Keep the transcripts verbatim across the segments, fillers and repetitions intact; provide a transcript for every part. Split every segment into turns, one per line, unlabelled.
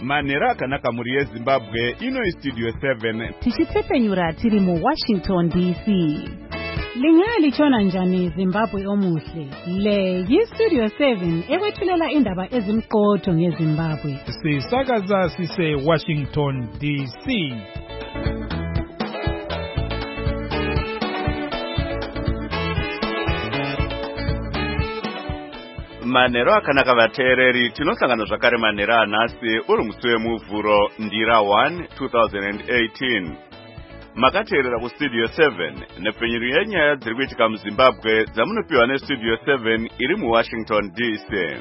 Manera akanaka muri yeZimbabwe ino istudio seven.
Tichitsepenyura tiri mu Washington D C. Lingali chona njani Zimbabwe omuhle. Le yistudio seven ekwethulela indaba ezimqotho ngeZimbabwe.
Sisakaza sise Washington D C.
Manero akanaka vateereri tinosangana zvakare manera anhasi uri musi wemuvhuro ndira one two thousand eighteen. Makateerera kustudio seven nepfenyuro yenyaya dziri kuitika muZimbabwe dzamunopiwa nestudio seven iri muWashington D C.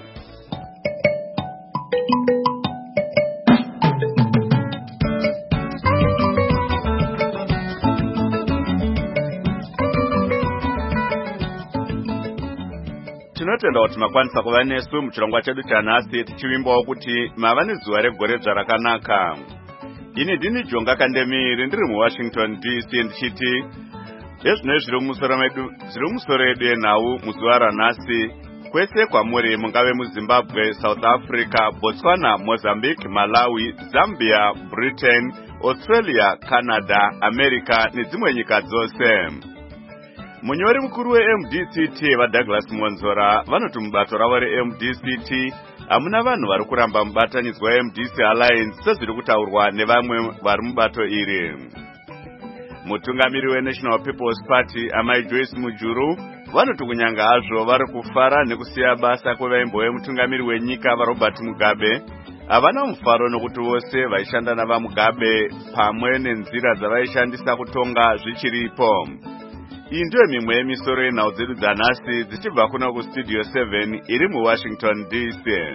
Tinotenda kuti makwanisa kuva nesu muchirongwa chedu chanhasi tichivimbawo kuti mava nezuva regoredzva rakanaka. Ini ndini Jonga Kandemiri ndiri muWashington D C ndichiti ezvino zviri mumusoro medu zviri mumusoro edu enhau muzuva ranhasi kwese kwamuri mungave muZimbabwe, South Africa, Botswana, Mozambique, Malawi, Zambia, Britain, Australia, Canada, America nedzimwe nyika dzose. Munyori mukuru we-M D C T vaDouglas Monzora vanoti mubato ravo re-M D C T hamuna vanhu vari kuramba mubatanidzwa we-M D C Alliance sezviri kutaurwa nevamwe vari mubato iri. Mutungamiri we-National People's Party Amai Joyce Mujuru vanoti kunyanga hazvo vari kufara nekusiya basa kwevaimbo wemutungamiri wenyika vaRobert Mugabe havana mufaro nokuti vose vaishanda navaMugabe pamwe nenzira dzavaishandisa kutonga zvichiripo. Iyi ndiyo mimwe yemisoro yenhau dzedu dzanhasi dzichibva kuno kustudio seven iri muWashington D C.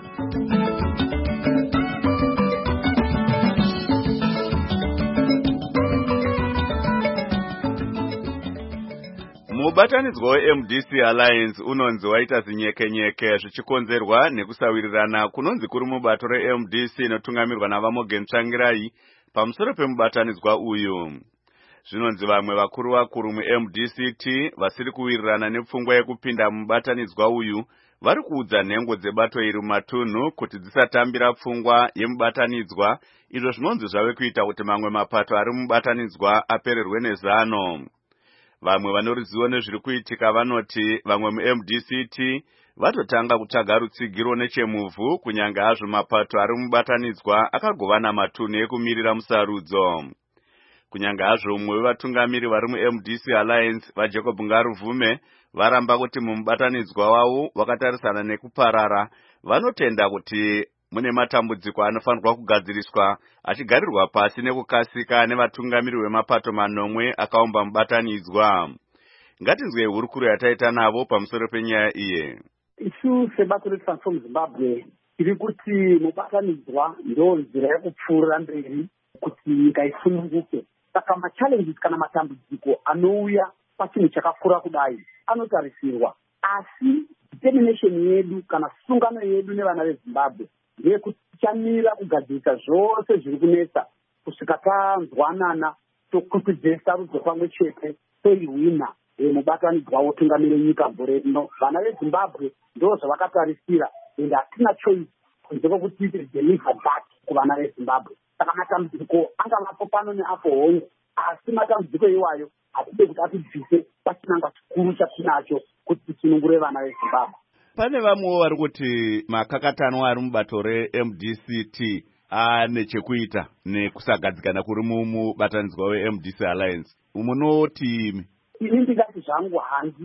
Mubatanidzwa we-M D C Alliance unonzi waita zinyekenyeke zvichikonzerwa nekusawirirana kunonzi kuri mubato re-M D C inotungamirwa navaMorgan Tsvangirai pamusoro pemubatanidzwa uyu. Zvinonzi vamwe vakuru vakuru mu-M D C T vasiri kuwirirana nepfungwa yekupinda mubatanidzwa uyu vari kuudza nhengo dzebato iri mumatunhu kuti dzisatambira pfungwa yemubatanidzwa, izvo zvinonzi zvave kuita kuti mamwe mapato ari mubatanidzwa apererwe nezano. Vamwe vane ruzivo nezviri kuitika vanoti vamwe mu-M D C T vatotanga kutsvaga rutsigiro nechemuvhu kunyange hazvo mapato ari mubatanidzwa akagovana matunhu ekumirira musarudzo. Kunyange hazvo umwe wevatungamiri vari mu-M D C Alliance vaJacob Ngaruvume varamba kuti mumubatanidzwa wavo wakatarisana nekuparara, vanotenda kuti mune matambudziko anofanirwa kugadziriswa achigarirwa pasi nekukasika nevatungamiri vemapato manomwe akaumba mubatanidzwa. Ngatinzwe hurukuro yataita navo pamusoro penyaya iye.
Isu sebato reTransform Zimbabwe tiri kuti mubatanidzwa ndo nzira yekupfuurira mberi kuti nyika isununguke. Saka machallenges kana matambudziko anouya pachinhu chakakura kudai anotarisirwa, asi determination yedu kana sungano yedu nevana veZimbabwe ndeyekuti tichamira kugadzirisa zvose zviri kunetsa kusvika tanzwanana tokwikwidzira sarudzo pamwe chete toihwina mubatanidzwa wotungamira nyika gore rino. Vana veZimbabwe ndo zvavakatarisira ende hatina choice kunze kwokuti tiite deliver that kuvana veZimbabwe. Saka matambudziko angavapo pano neapo hongu, asi matambudziko iwayo hatide kuti atibvise pachinangwa chikuru chatinacho kuti tisunungure vana veZimbabwe.
Pane vamwewo vari kuti makakatanwa ari mubato re-M D C T ane chekuita nekusagadzikana kuri mumubatanidzwa we-M D C Alliance. Munoti imi?
Ini ndingati zvangu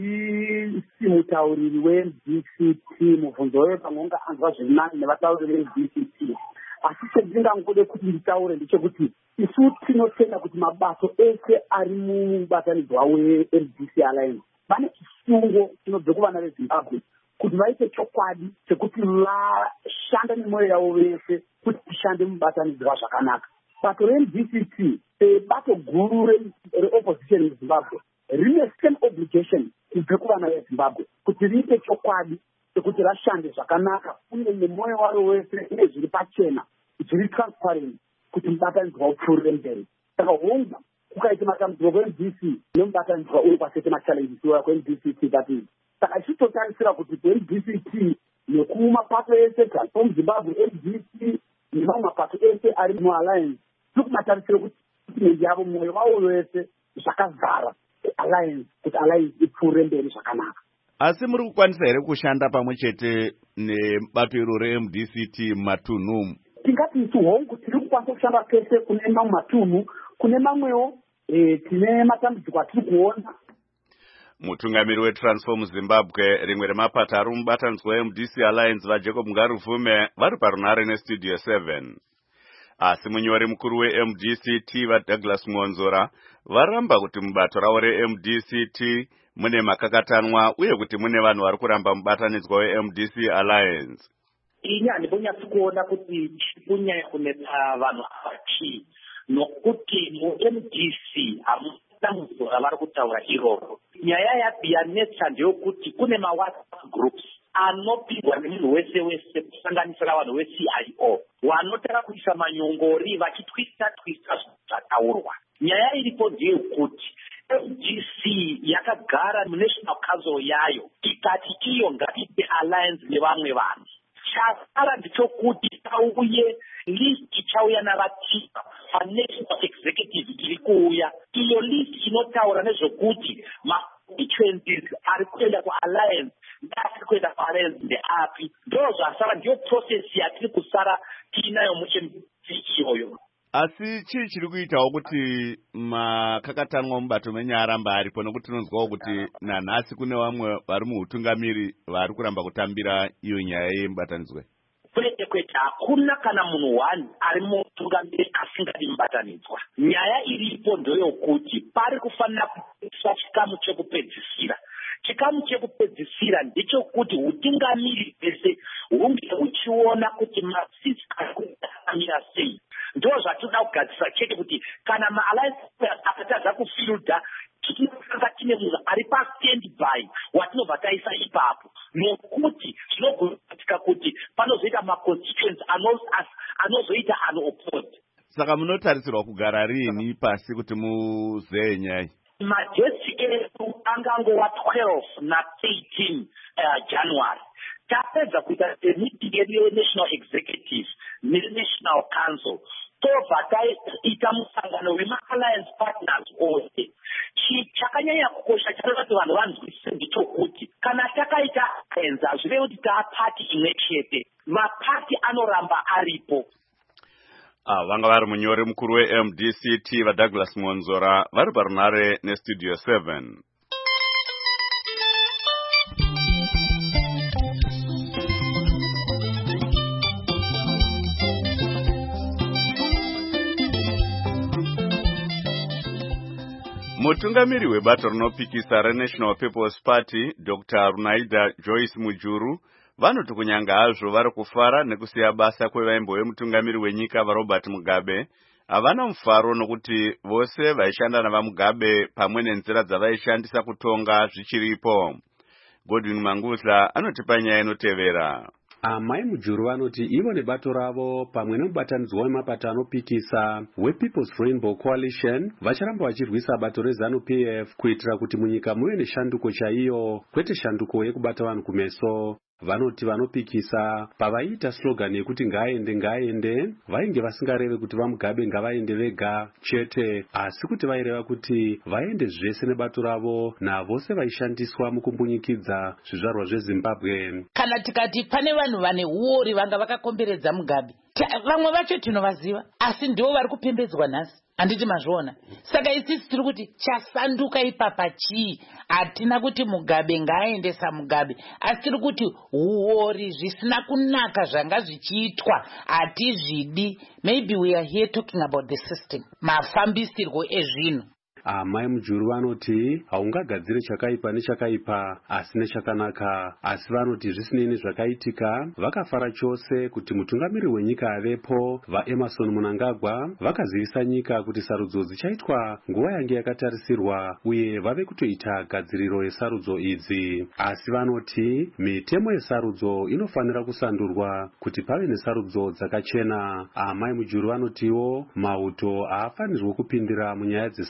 handisi mutauriri we-M D C T, mubvunzo weyo pamwe unga anzwa zviri nani nevatauriri ve-M D C T. Asi chendingangode kuti nditaure ndechekuti isu tinotenda kuti mabato ese ari mubatanidzwa we-M D C Alliance vane chisungo chinobve kuvana veZimbabwe kuti vaite chokwadi chekuti vashande nemwoyo yavo vese kuti tishande mubatanidzwa zvakanaka. Bato re-M D C T sebato guru reopposition muZimbabwe rine same obligation kubve kuvana veZimbabwe kuti riite chokwadi chekuti rashande zvakanaka uye nemwoyo waro wese uye zviri pachena zviri transparent kuti mubatanidzwa upfuurire mberi. Saka hongu kukaita matambudziko kwe-M D C nemubatanidzwa uri pasete machallenges iwaya kwe-M D C T kati. Saka ichitotarisira kuti kwe-M D C T nekumapato ese Transform Zimbabwe, M D C nemamwe mapato ese ari mualliance tiri kumatarisiro kuti nendi yavo mwoyo wavo wese zvakazara alliance kuti alliance ipfuure mberi zvakanaka.
Asi muri kukwanisa here kushanda pamwe chete nebato iro reM D C T mumatunhu?
Tingati isu hongu tiri kukwanisa kushanda pese kune mamwe matunhu, kune mamwewo e, tine matambudziko atiri kuona.
Mutungamiri weTransform Zimbabwe, rimwe remapato ari mubatanidzwa weM D C Alliance, vaJacob Ngaruvume vari parunare neStudio seven. Asi munyori mukuru weM D C T vaDouglas Mwonzora varamba kuti mubato ravo reM D C T mune makakatanwa uye kuti mune vanhu vari kuramba mubatanidzwa weM D C Alliance.
Ini handibonyatsi kuona kuti chikunyanya kunetsa vanhu ava chii, nokuti muM D C hamuna munhu vari kutaura iroro. Nyaya yanetsa ndeyokuti kune maWhatsApp groups anopindwa nemunhu wese wese kusanganisira vanhu veC I O vanotara kuisa manyongori vachitwisa twisa zvataurwa. Nyaya iripo ndeyekuti M D C yakagara muNational Council yayo ikati iyo ngatipe alliance nevamwe vanhu. Chasara ndichokuti pauye list ichauya navatipa paNational Executive iri kuuya. Iyo list inotaura nezvokuti ma-constituencies ari kuenda kualliance ndasiri kuenda kualliance ndeapi. Ndo zvasara ndiyo process yatiri kusara tiinayo muMD C iyoyo.
Asi chii chiri kuitawo kuti makakatanwa mubato menyu aramba aripo, nokuti tinonzwawo kuti nanhasi kune vamwe vari muutungamiri vari kuramba kutambira iyo nyaya yemubatanidzwe?
Kwete kwete, hakuna kana munhu wani ari muutungamiri asingadi mubatanidzwa. Nyaya iripo ndeyokuti pari kufanira kuiswa chikamu chekupedzisira. Chikamu chekupedzisira ndichokuti utungamiri hwese hunge huchiona kuti masisi ari kutamira sei. Ndo zvatoda kugadzisa chete kuti kana maalliance akatadza kufilda tinofanga tine munhu ari pastand-by watinobva taisa ipapo, nokuti zvinogonatika kuti panozoita maconstituents anozoita anoopposed.
Saka munotarisirwa kugara rini pasi kuti muzeye nyaya?
Madhesi edu angangova twelve na eighteen uh, January. Tapedza kuita meeting yedu yeNational Executive neNational Council. Tobva taita musangano wema-alliance partners ose. Chakanyanya kukosha chakanati vanhu vanzwisise ndichokuti kana takaita alliance hazvive kuti taapati imwe chete. Mapati anoramba aripo.
Ah, vanga vari munyori mukuru weM D C T vaDouglas Mwonzora vari parunare neStudio seven. Mutungamiri webato rinopikisa reNational People's Party Doctor Runaida Joyce Mujuru vanoti kunyanga hazvo vari kufara nekusiya basa kwevaimbo vemutungamiri wenyika vaRobert Mugabe havana mufaro nokuti vose vaishanda navaMugabe pamwe nenzira dzavaishandisa kutonga zvichiripo. Godwin Mangudla anotipa nyaya inotevera.
Amai Mujuru vanoti ivo nebato ravo pamwe nemubatanidzwa wemapato anopikisa wePeople's Rainbow Coalition vacharamba vachirwisa bato reZANU P F kuitira kuti munyika muve neshanduko chaiyo, kwete shanduko yekubata vanhu kumeso. Vanoti vanopikisa pavaita slogan yekuti ngaaende ngaaende vainge vasingareve kuti vaMugabe ngavaende vega chete, asi kuti vaireva kuti vaende zvese nebato ravo navose vaishandiswa mukumbunyikidza zvizvarwa zveZimbabwe.
Kana tikati pane vanhu vane uori vanga vakakomberedza Mugabe, vamwe vacho tinovaziva asi ndivo vari kupembedzwa nhasi. Handiti mazviona. Saka isisi tiri kuti chasanduka ipapa chii? Hatina kuti Mugabe ngaaende saMugabe, asi tiri kuti uori zvisina kunaka zvanga zvichiitwa hatizvidi. Maybe we are here talking about the system, mafambisirwo ezvinhu.
Amai Mujuru vanoti haungagadzire chakaipa nechakaipa asi nechakanaka, asi vanoti zvisinei nezvakaitika vakafara chose kuti mutungamiri wenyika avepo vaEmerson Mnangagwa vakazivisa nyika kuti sarudzo dzichaitwa nguva yange yakatarisirwa uye vave kutoita gadziriro yesarudzo idzi. Asi vanoti mitemo yesarudzo inofanira kusandurwa kuti pave nesarudzo dzakachena. Amai Mujuru vanotiwo mauto haafanirwi kupindira munyaya dzesarudzo.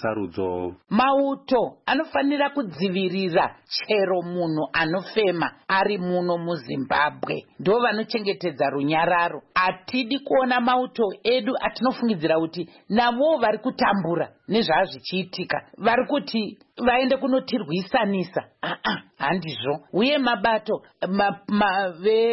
mauto.
Mauto anofanira kudzivirira chero munhu anofema ari muno muZimbabwe. Ndo vanochengetedza runyararo. Atidi kuona mauto edu atinofungidzira kuti navo vari kutambura nezvazvichiitika, vari kuti vaende kunotirwisanisa. Ah, handizvo. Uye mabato ma, ma,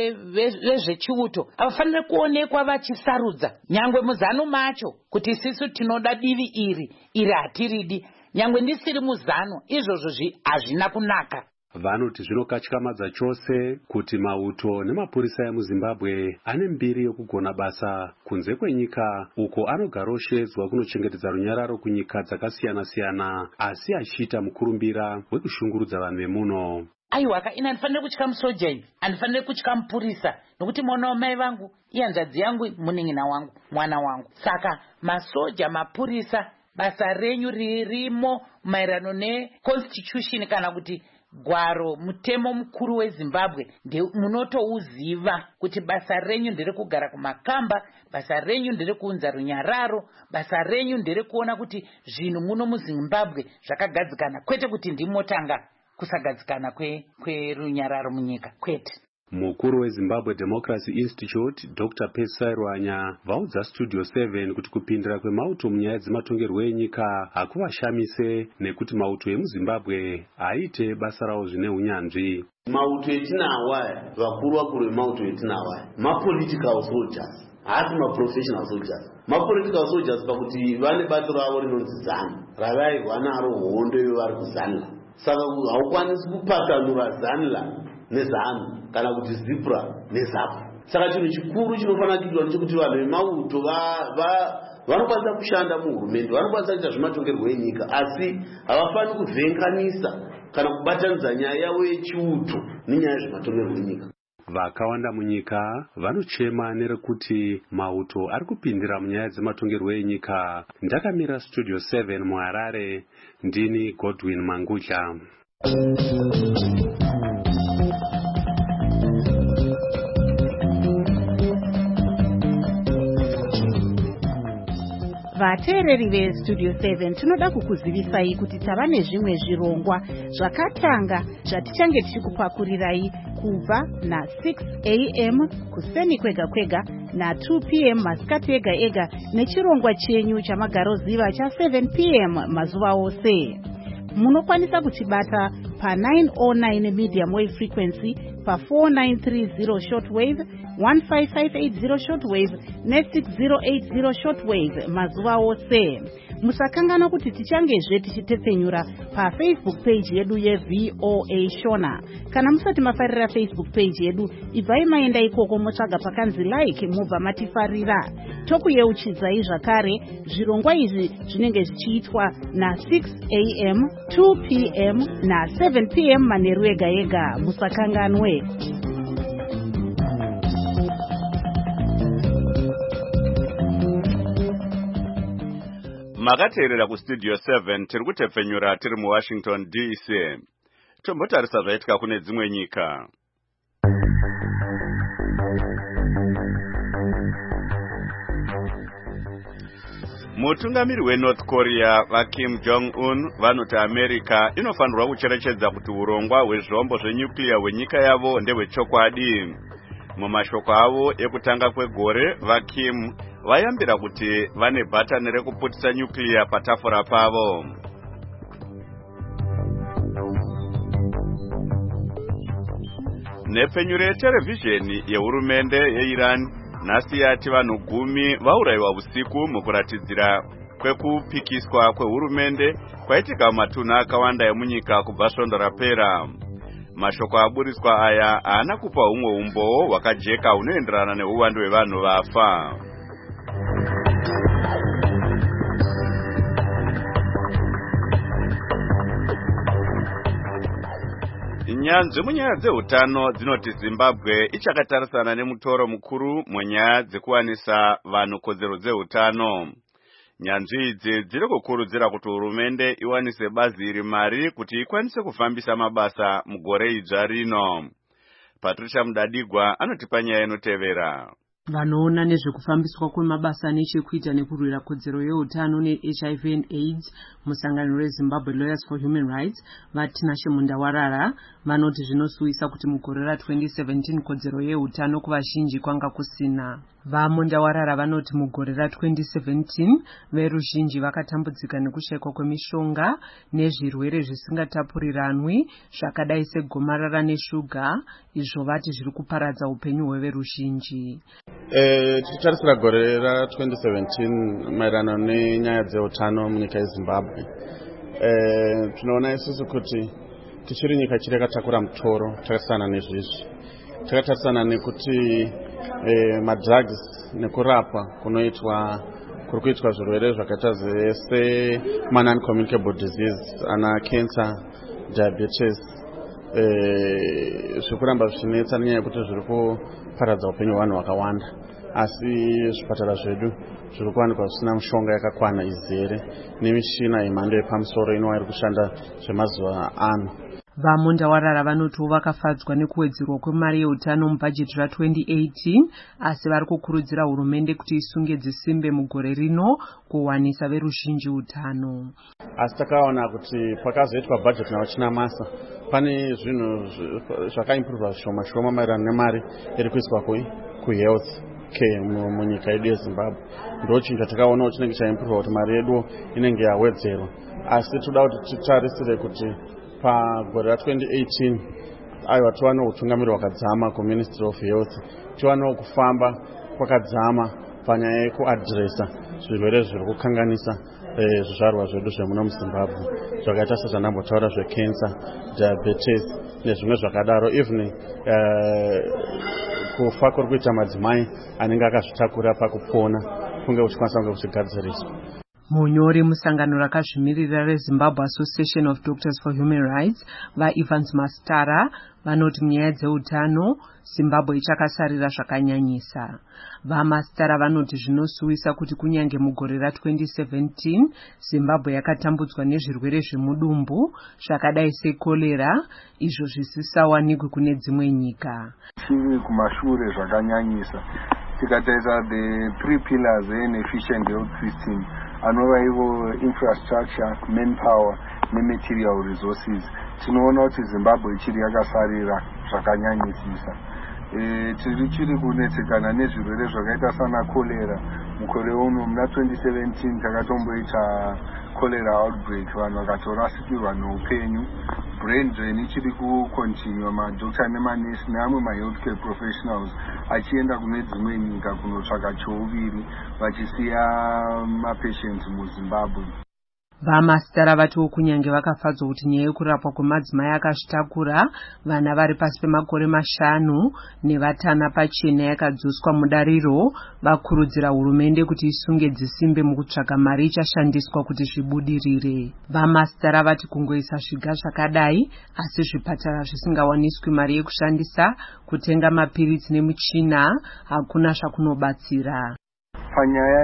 vezvechiuto ve, avafanire kuonekwa vachisarudza nyangwe muzano macho kuti isisu tinoda divi iri iri hatiridi. Nyangwe ndisiri muzano, izvozvo hazvina kunaka.
Vanoti zvinokatyamadza chose kuti mauto nemapurisa emuZimbabwe ane mbiri yokugona basa kunze kwenyika, uko anogara oshedzwa kunochengetedza runyararo kunyika dzakasiyana-siyana, asi achiita mukurumbira wekushungurudza vanhu vemuno.
Aiwaka, ina ndifanire kutya musoja ivi, handifanire kutya mupurisa, nokuti mwana wamai vangu, ihanzvadzi yangu, munin'ina wangu, mwana wangu. Saka masoja, mapurisa, basa renyu ririmo maererano neconstitution kana kuti gwaro mutemo mukuru weZimbabwe, munotouziva kuti basa renyu ndere kugara kumakamba, basa renyu ndere kuunza runyararo, basa renyu ndere kuona kuti zvinhu muno muZimbabwe zvakagadzikana, kwete kuti ndimotanga kusagadzikana kwerunyararo kwe munyika, kwete.
Mukuru weZimbabwe Democracy Institute Doctor Pesai Rwanya vaudza Studio seven kuti kupindira kwemauto munyaya dzematongerwo enyika hakuvashamise, nekuti mauto emuZimbabwe aite basa rawo zvine unyanzvi.
Mauto etinawo aya, vakuru vakuru vemauto etinawo aya, ma-political soldiers, haasi ma-professional soldiers. Ma-political soldiers pakuti vane bato ravo rinonzi ZANU, ravairwa naro hondo yevari kuzanla. Saka haukwanisi kupatanura ZANLA nezanu kana kuti ZIPRA neZAPU. Saka chinhu chikuru chinofanira kuitwa ndechekuti vanhu vemauto vanokwanisa kushanda muhurumende, vanokwanisa kuita zvematongerwo enyika, asi havafaniri kuvhenganisa kana kubatanidza nyaya yavo yechiuto nenyaya yezvematongerwo enyika.
Vakawanda munyika vanochema nerekuti mauto ari kupindira munyaya dzematongerwo enyika. Ndakamira Studio seven muHarare, ndini Godwin Mangudla.
Vateereri veStudio seven tinoda kukuzivisai kuti tava nezvimwe zvirongwa zvakatanga zvatichange tichikupakurirai kubva na six a m kuseni kwega kwega na two p m masikati ega ega, nechirongwa chenyu chamagaroziva cha seven p m mazuva ose. Munokwanisa kutibata pa nine oh nine medium wave frequency, pa four nine three zero shortwave, one five five eight zero shortwave ne six zero eight zero shortwave mazuva ose. Musakangana kuti tichangezve tichitepfenyura pa Facebook page yedu yeV O A Shona. Kana musati mafarira Facebook page yedu, ibvai maenda ikoko motsvaga pakanzi like mubva matifarira. Tokuyeuchidzai zvakare zvirongwa izvi zvinenge zvichiitwa na six a m, two p m na seven p m manheru ega ega. Musakanganwe.
Makateerera kuStudio seven tiri kutepfenyura tiri muWashington D C. Tombotarisa zvaitika kune dzimwe nyika. Mutungamiri weNorth Korea vaKim Jong-un vanoti America inofanirwa kucherechedza kuti urongwa hwezvombo zvenyuclear hwenyika yavo ndehwechokwadi. Mumashoko avo ekutanga kwegore, vaKim vayambira kuti vane bhatani rekuputisa nyuclear patafura pavo. Nepfenyuro yeterevhizheni yehurumende yeIran nhasi yati vanhu gumi vaurayiwa usiku mukuratidzira kwekupikiswa kwehurumende kwaitika matunhu akawanda emunyika kubva svondo rapera. Mashoko aburiswa aya haana kupa humwe umboo hwakajeka hunoenderana neuwandu hwevanhu vafa. Nyanzvi munyaya dzeutano dzinoti Zimbabwe ichakatarisana nemutoro mukuru munyaya dzekuwanisa vanhu kodzero dzeutano. Nyanzvi idzi dziri kukurudzira kuti hurumende iwanise bazi iri mari kuti ikwanise kufambisa mabasa mugore idzva rino. Patricia Mudadigwa anotipa nyaya inotevera.
Vanoona nezvekufambiswa kwemabasa nechekuita nekurwira kodzero yeutano ne-H I V and AIDS musangano reZimbabwe Lawyers for Human Rights vaTinashe Mundawarara vanoti zvinosuwisa kuti mugore ra-twenty seventeen kodzero yeutano kuvazhinji kwanga kusina. VaMundawarara vanoti mugore ra-twenty seventeen veruzhinji vakatambudzika nekushayikwa kwemishonga nezvirwere zvisingatapuriranwi zvakadai segomarara neshuga, izvo vati zviri kuparadza upenyu hweveruzhinji.
Eh, tichitarisira gore ra-twenty seventeen maererano nenyaya dzeutano munyika yeZimbabwe. Eh, tinoona isusu kuti tichiri nyika chiri yakatakura mutoro takatarisa nezvizvi. Takatarisa nekuti eh, madrugs nekurapwa kunoitwa kuri kuitwa zvirwere zvakaita se non-communicable disease ana cancer, diabetes, eh, zvikuramba zvichinetsa nenyaya yekuti zviri kuparadza upenyu hwevanhu vakawanda. Asi zvipatara zvedu zviri kuwanikwa zvisina mishonga yakakwana izere nemishina yemhando yepamusoro inova iri kushanda zvemazuva ano.
VaMundawarara vanotiwo vakafadzwa nekuwedzerwa kwemari yeutano mubhajeti ra-twenty eighteen asi vari kukurudzira hurumende kuti isunge dzisimbe mugore rino kuwanisa veruzhinji utano.
Asi takaona kuti pakazoitwa bhajeti navachinamasa pane zvinhu zvakaimprova zvishoma shoma maererano nemari iri kuiswa kuhealth care munyika yedu yeZimbabwe. Ndochinja takaonawo chinenge chaimprova kuti mari yedu inenge yawedzerwa. Asi toda kuti titarisire kuti pagore ra-twenty eighteen aiwa tiwanewo utungamiri hwakadzama kuMinistry of Health, tiwanewo kufamba kwakadzama panyaya yekuadhiresa zvirwere zviri kukanganisa zvizvarwa zvedu zvemuno muZimbabwe zvakaita sezvanambotaura zvecancer, diabetes nezvimwe zvakadaro. Even kufa kuri kuita madzimai anenge akazvitakura pakupona kunge kuchikwanisa kunge kuchigadziriswa.
Munyori musangano rakazvimirira reZimbabwe Association of Doctors for Human Rights vaEvans Mastara vanoti munyaya dzeutano Zimbabwe ichakasarira zvakanyanyisa. VaMastara vanoti zvinosuwisa kuti kunyange mugore ra-twenty seventeen Zimbabwe yakatambudzwa nezvirwere zvemudumbu zvakadai sekolera, izvo zvisisawanikwi kune dzimwe nyika.
Chiri kumashure zvakanyanyisa. Tikatarisa the three pillars in efficient health system anova ivo infrastructure, manpower nematerial resources. Tinoona kuti Zimbabwe ichiri yakasarira zvakanyanyisisa. E, tiri chiri kunetsekana nezvirwere zvakaita sana kolera. Mukore uno muna twenty seventeen takatomboita cholera outbreak, vanhu vakatorasikirwa neupenyu. Brain drain ichiri kukontinua, madokta nemanesi neamwe mahealthcare professionals achienda kune dzimwe nyika kunotsvaka chouviri vachisiya mapatients muZimbabwe.
VaMastara vatiwo kunyange vakafadzwa kuti nyaya yekurapwa kwemadzimai akazvitakura vana vari pasi pemakore mashanu nevatana pachena yakadzoswa mudariro, vakurudzira hurumende kuti isunge dzisimbe mukutsvaga mari ichashandiswa kuti zvibudirire. VaMastara vati kungoisa zviga zvakadai asi zvipatara zvisingawaniswi mari yekushandisa kutenga mapiritsi nemuchina hakuna zvakunobatsira.
Panyaya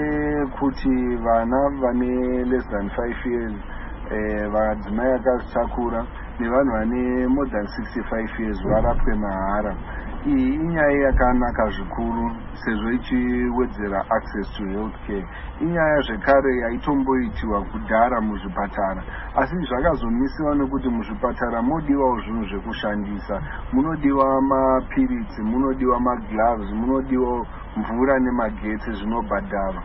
yekuti vana vane less than five years eh, vadzimai akazvitakura nevanhu vane more than sixty-five years varapwe mahara. Iyi inyaya yakanaka zvikuru sezvo ichiwedzera access to health care. Inyaya zvekare yaitomboitiwa kudhara muzvipatara, asi zvakazomisiwa nekuti muzvipatara munodiwawo zvinhu zvekushandisa. Munodiwa mapiritsi, munodiwa magloves, munodiwa mvura nemagetsi zvinobhadharwa.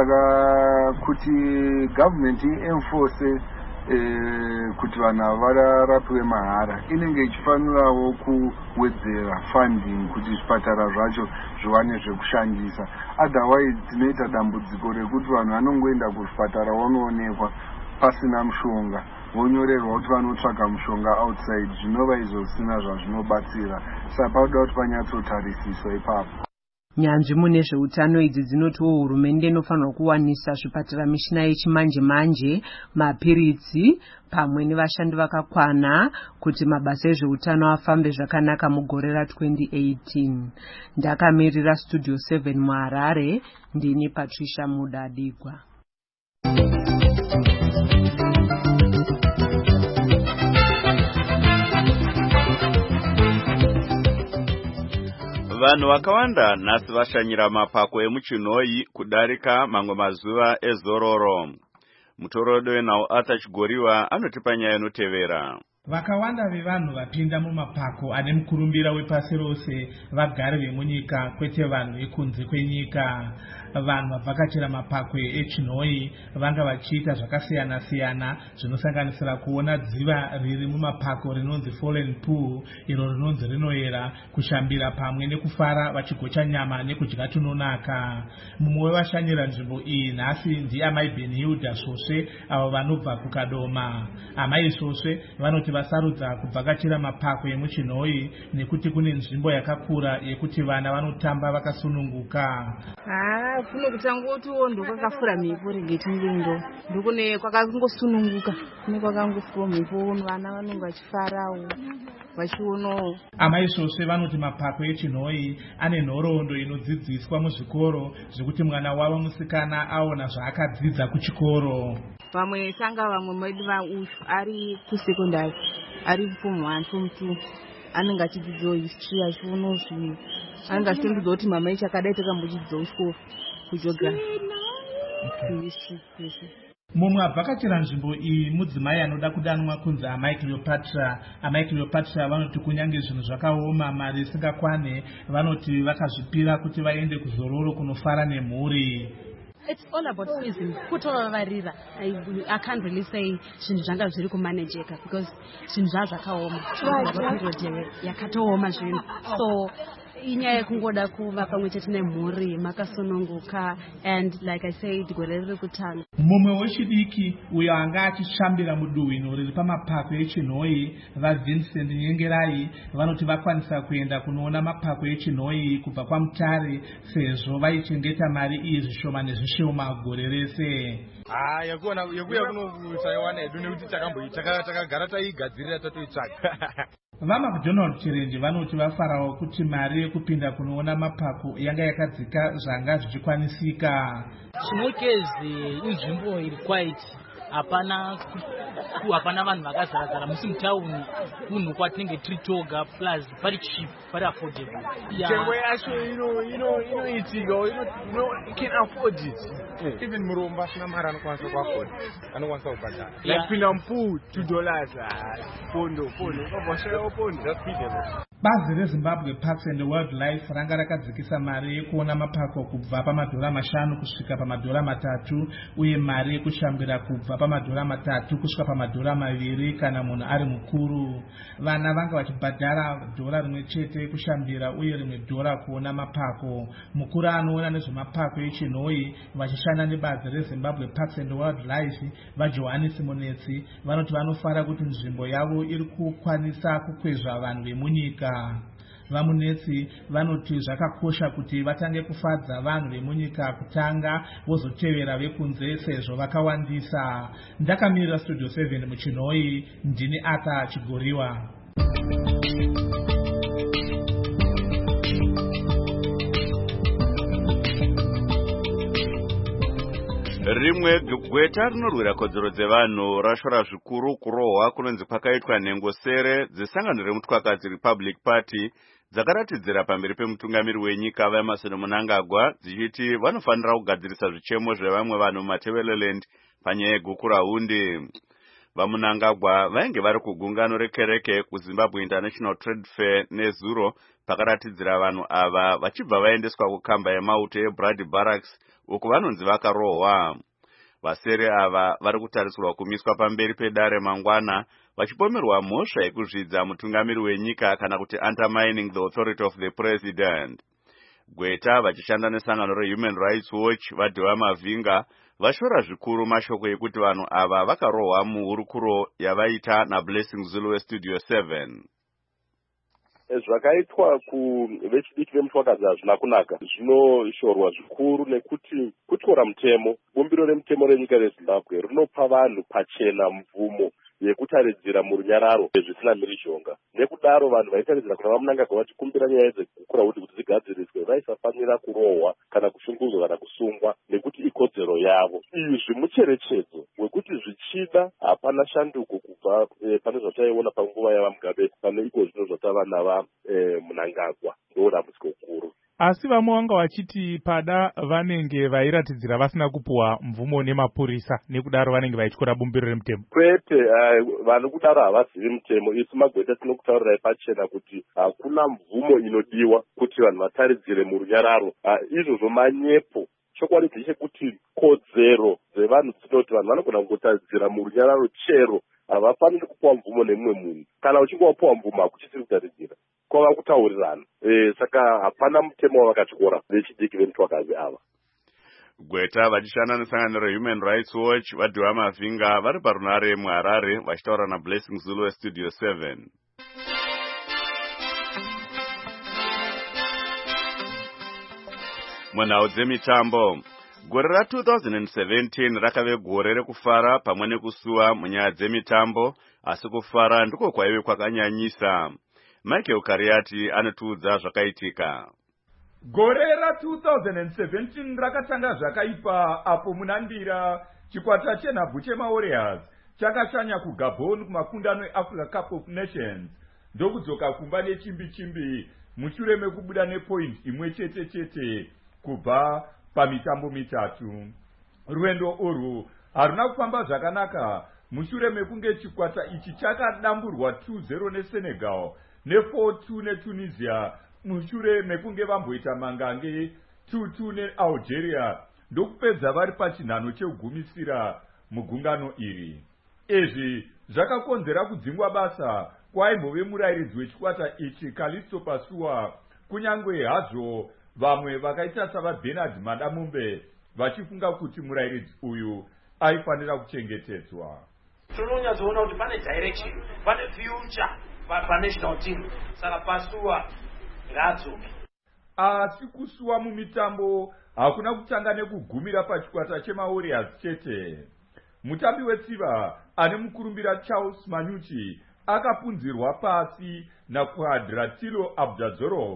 Saka kuti government enforce Eh, kuti vanhu varapwe mahara inenge ichifanirawo kuwedzera funding kuti zvipatara zvacho zviwane zvekushandisa. Otherwise tinoita dambudziko rekuti vanhu vanongoenda kuzvipatara vanoonekwa pasina mushonga, vonyorerwa kuti vanotsvaga mushonga outside, zvinova izvo zvisina zvazvinobatsira. Saka pauda kuti panyatsotarisiswa ipapo.
Nyanzvi mune zveutano idzi dzinotiwo hurumende inofanirwa kuwanisa zvipatara mishina yechimanje manje, mapiritsi pamwe nevashandi vakakwana kuti mabasa ezveutano afambe zvakanaka mugore ra-twenty eighteen. Ndakamirira Studio seven muHarare, ndini Patricia Mudadigwa.
Vanhu vakawanda nhasi vashanyira mapako emuchinhoyi kudarika mamwe mazuva ezororo. Mutorodo wenhau Arthur Chigoriwa anotipa nyaya inotevera.
Vakawanda vevanhu vapinda mumapako ane mukurumbira wepasi rose vagari vemunyika kwete vanhu vekunze kwenyika. Vanhu vavhakachira mapako echinhoyi vanga vachiita zvakasiyana-siyana zvinosanganisira kuona dziva riri mumapako rinonzi Fallen Pool iro rinonzi rinoyera, kushambira pamwe nekufara vachigocha nyama nekudya tunonaka. Mumwe wevashanyira nzvimbo iyi nhasi ndiamai Benhilda Soswe avo vanobva kukadoma. Amai Soswe vanoti vasarudza kuvhakachira mapako emuchinhoyi nekuti kune nzvimbo yakakura yekuti vana vanotamba vakasununguka.
Ah, kuno kutangotiwo ndokakafura mhepo regeti ngendo ndokune kwakangosununguka kune kwakangofura mhepo vana vanonge vachifarawo vachionawo.
Amai Soswe vanoti mapako echinhoyi ane nhoroondo inodzidziswa muzvikoro zvekuti mwana wavo musikana aona zvaakadzidza kuchikoro.
Vamwe sanga vamwe mwedu vauyu ari kusekondari ari form one form two anenge achidzidzawo history achionawo zvinhu anenge achitondiudza kuti mama ichakadai takambochidzidzawo chikoro kugeography history.
Mumwe avhakachira nzvimbo iyi mudzimai anoda kudanwa kunzi amai Cleopatra. Amai Cleopatra vanoti kunyange zvinhu zvakaoma, mari isingakwane, vanoti vakazvipira kuti vaende kuzororo kunofara nemhuri.
It's all about season. Kutovavarira. I, I can't really say zvinhu zvanga zviri kumanageka because zvinhu zvava zvakaoma. Period yakatooma zvinhu. So inyaya yekungoda kuva pamwe chete nemhuri makasununguka and like I said gore riri kutanga.
Mumwe wechidiki uyo anga achishambira muduhwino riri pamapako echinhoyi vaVincent Nyengerai vanoti vakwanisa kuenda kunoona mapako echinhoyi kubva kwaMutare sezvo vaichengeta mari iyi zvishoma nezvishoma gore rese.
Ah, yakuona yakuya kunosaiwana edu nekuti takamboita takagara taigadzirira tatoitsvaka.
VaMcDonald Chirende vanoti vafarawo kuti mari yekupinda kunoona mapako yanga yakadzika zvanga zvichikwanisika.
Chinokezi inzvimbo iri quiet, hapana hapana vanhu vakazarazara musi mutauni kunhu kwatinenge tiri toga plus pari cheap pari affordable.
Mitengo yacho ino ino inoitika you can afford it. Even muromba asina mari anokwanisa kuafford anokwanisa kubhadhara. Like pinda mupuu two dollars pondo pondo ukabvashaya pondo just pay them.
Bazi reZimbabwe Parks and Wildlife ranga rakadzikisa mari yekuona mapako kubva pamadhora mashanu kusvika pamadhora matatu uye mari yekushambira kubva pamadhora matatu kusvika pamadhora maviri kana munhu ari mukuru. Vana vanga vachibhadhara dhora rimwe chete kushambira uye rimwe dhora kuona mapako. Mukuru anoona nezvemapako echinhoyi vachishanda nebazi reZimbabwe Parks and Wildlife vaJohannes Munetsi vanoti vanofara kuti nzvimbo yavo iri kukwanisa kukwezva vanhu vemunyika. VaMunetsi vanoti zvakakosha kuti vatange kufadza vanhu vemunyika kutanga vozotevera vekunze sezvo vakawandisa. Ndakamirira Studio seven muchinhoyi, ndini Arthur Chigoriwa.
Rimwe gweta rinorwira kodzero dzevanhu rashora zvikuru kurohwa kunonzi kwakaitwa nhengosere dzesangano remutwakadzi Republic Party dzakaratidzira pamberi pemutungamiri wenyika vaEmmerson Mnangagwa dzichiti vanofanira kugadzirisa zvichemo zvevamwe vanhu muMatabeleland panyaya yegukurahundi. VaMnangagwa vainge vari kugungano rekereke kuZimbabwe International Trade Fair nezuro pakaratidzira vanhu ava vachibva vaendeswa kukamba yemauto eBrady Barracks uku vanonzi vakarohwa. Vasere ava vari kutarisirwa kumiswa pamberi pedare mangwana vachipomerwa mhosva yekuzvidza mutungamiri wenyika kana kuti undermining the authority of the president. Gweta vachishanda nesangano reHuman Rights Watch vadhiwa Mavhinga vashora zvikuru mashoko ekuti vanhu ava vakarohwa muhurukuro yavaita naBlessing Zulu weStudio seven.
Zvakaitwa kuvechidiki vemutwakadzi hazvina kunaka. Zvinoshorwa zvikuru nekuti kutyora mutemo, bumbiro remutemo renyika reZimbabwe rinopa vanhu pachena mvumo yekutaridzira murunyararo zvisina mhirizhonga. Nekudaro vanhu vaitaridzira kuna vaMnangagwa vachikumbira nyaya dzekukurahundi kuti dzigadziriswe vaisafanira kurohwa kana kushungurudzwa kana kusungwa nekuti ikodzero yavo. Izvi mucherechedzo wekuti zvichida hapana shanduko kubva e, pane zvataiona panguva yavaMugabe pane iko zvino zvatava nava e, Mnangagwa. Ndo dambudziko guru.
asi vamwe vanga vachiti pada vanenge vairatidzira vasina kupuwa mvumo nemapurisa nekudaro vanenge vaityora bumbiro remutemo.
Kwete, uh, vanhu kudaro havazivi mutemo. Isu magweta tinokutaurirai pachena kuti hakuna uh, mvumo inodiwa kuti vanhu vataridzire murunyararo. Uh, izvozvo manyepo. Chokwadi ndechekuti kodzero dzevanhu dzinoti vanhu vanogona kungotaridzira murunyararo chero havafaniri kupuwa mvumo nemumwe munhu. Kana uchinge wapuwa mvumo hakuchisiri kutaridzira. Kwava kutaurirana. E, saka hapana mutemo wavakatyora vechidiki vemutwakazi ava.
Gweta vachishanda nesangano reHuman Rights Watch vadhiwa mavhinga vari parunare muHarare vachitaura naBlessing Zulu weStudio seven. Munhau dzemitambo, gore ra two thousand seventeen rakave gore rekufara pamwe nekusuwa munyaya dzemitambo, asi kufara ndiko kwaive kwakanyanyisa. Michael Kariati anotiudza zvakaitika.
Gore ra two thousand seventeen rakatanga zvakaipa apo munandira chikwata chenhabvu chemaWarriors chakashanya kuGabon kumakundano eAfrica Cup of Nations ndokudzoka kumba nechimbi chimbi mushure mekubuda nepoint imwe chete chete kubva pamitambo mitatu. Rwendo urwu haruna kufamba zvakanaka mushure mekunge chikwata ichi chakadamburwa two zero neSenegal ne four two neTunisia mushure mekunge vamboita mangange two two neAlgeria ndokupedza vari pachinhano chekugumisira mugungano iri. Izvi zvakakonzera kudzingwa basa kwaimbove murairidzi wechikwata ichi Calixto Pasua, kunyangwe hazvo vamwe vakaita savaBernard Madamumbe vachifunga kuti murairidzi uyu aifanira kuchengetedzwa.
Tinonyatsoona kuti pane direction, pane future paNational team, saka Pasua ngadzoke.
Asi kusuwa mumitambo hakuna kutanga nekugumira pachikwata chemaWarriors chete. Mutambi wetsiva ane mukurumbira Charles Manyuchi akapunzirwa pasi naKwadratilo Abdazorov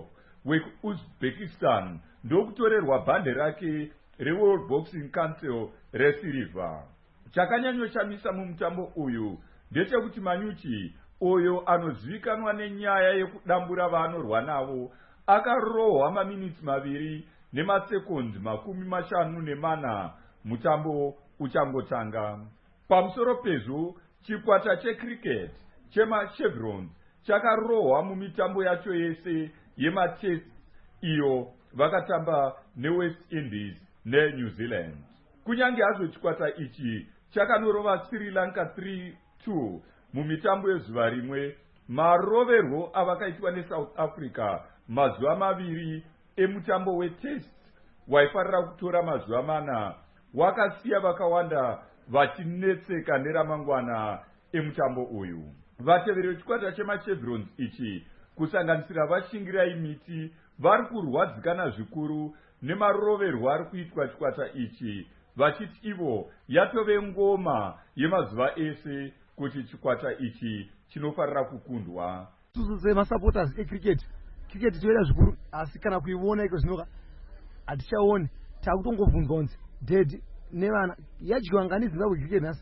weUzbekistan ndokutorerwa bhande rake reWorld Boxing Council resirivha. Chakanyanyoshamisa mumutambo uyu ndechekuti Manyuchi, oyo anozivikanwa nenyaya yekudambura vaanorwa navo, akarohwa maminitsi maviri nemasekondi makumi mashanu nemana mutambo uchangotanga. Pamusoro pezvo, chikwata checricket chemaChevrons chakarohwa mumitambo yacho yese yematest iyo vakatamba neWest Indies neNew Zealand. Kunyange hazvo chikwata ichi chakanorova Sri Lanka three two mumitambo yezuva rimwe, maroverwo avakaitwa neSouth Africa mazuva maviri emutambo wetest waifarira kutora mazuva mana wakasiya vakawanda vachinetseka neramangwana emutambo uyu. Vateveri vechikwata chemaChevrons ichi kusanganisira vashingirai miti vari kurwadzikana zvikuru nemaroverwo ari kuitwa chikwata ichi, vachiti ivo yatove ngoma yemazuva ese kuti chikwata ichi chinofarira kukundwa.
Susu semasupporters ecricket, cricket toida zvikuru, asi kana kuiona iko zvinoka hatichaoni. Takutongobvunzwa kunzi dead nevana yadyiwa ngani Zimbabwe cricket nhasi.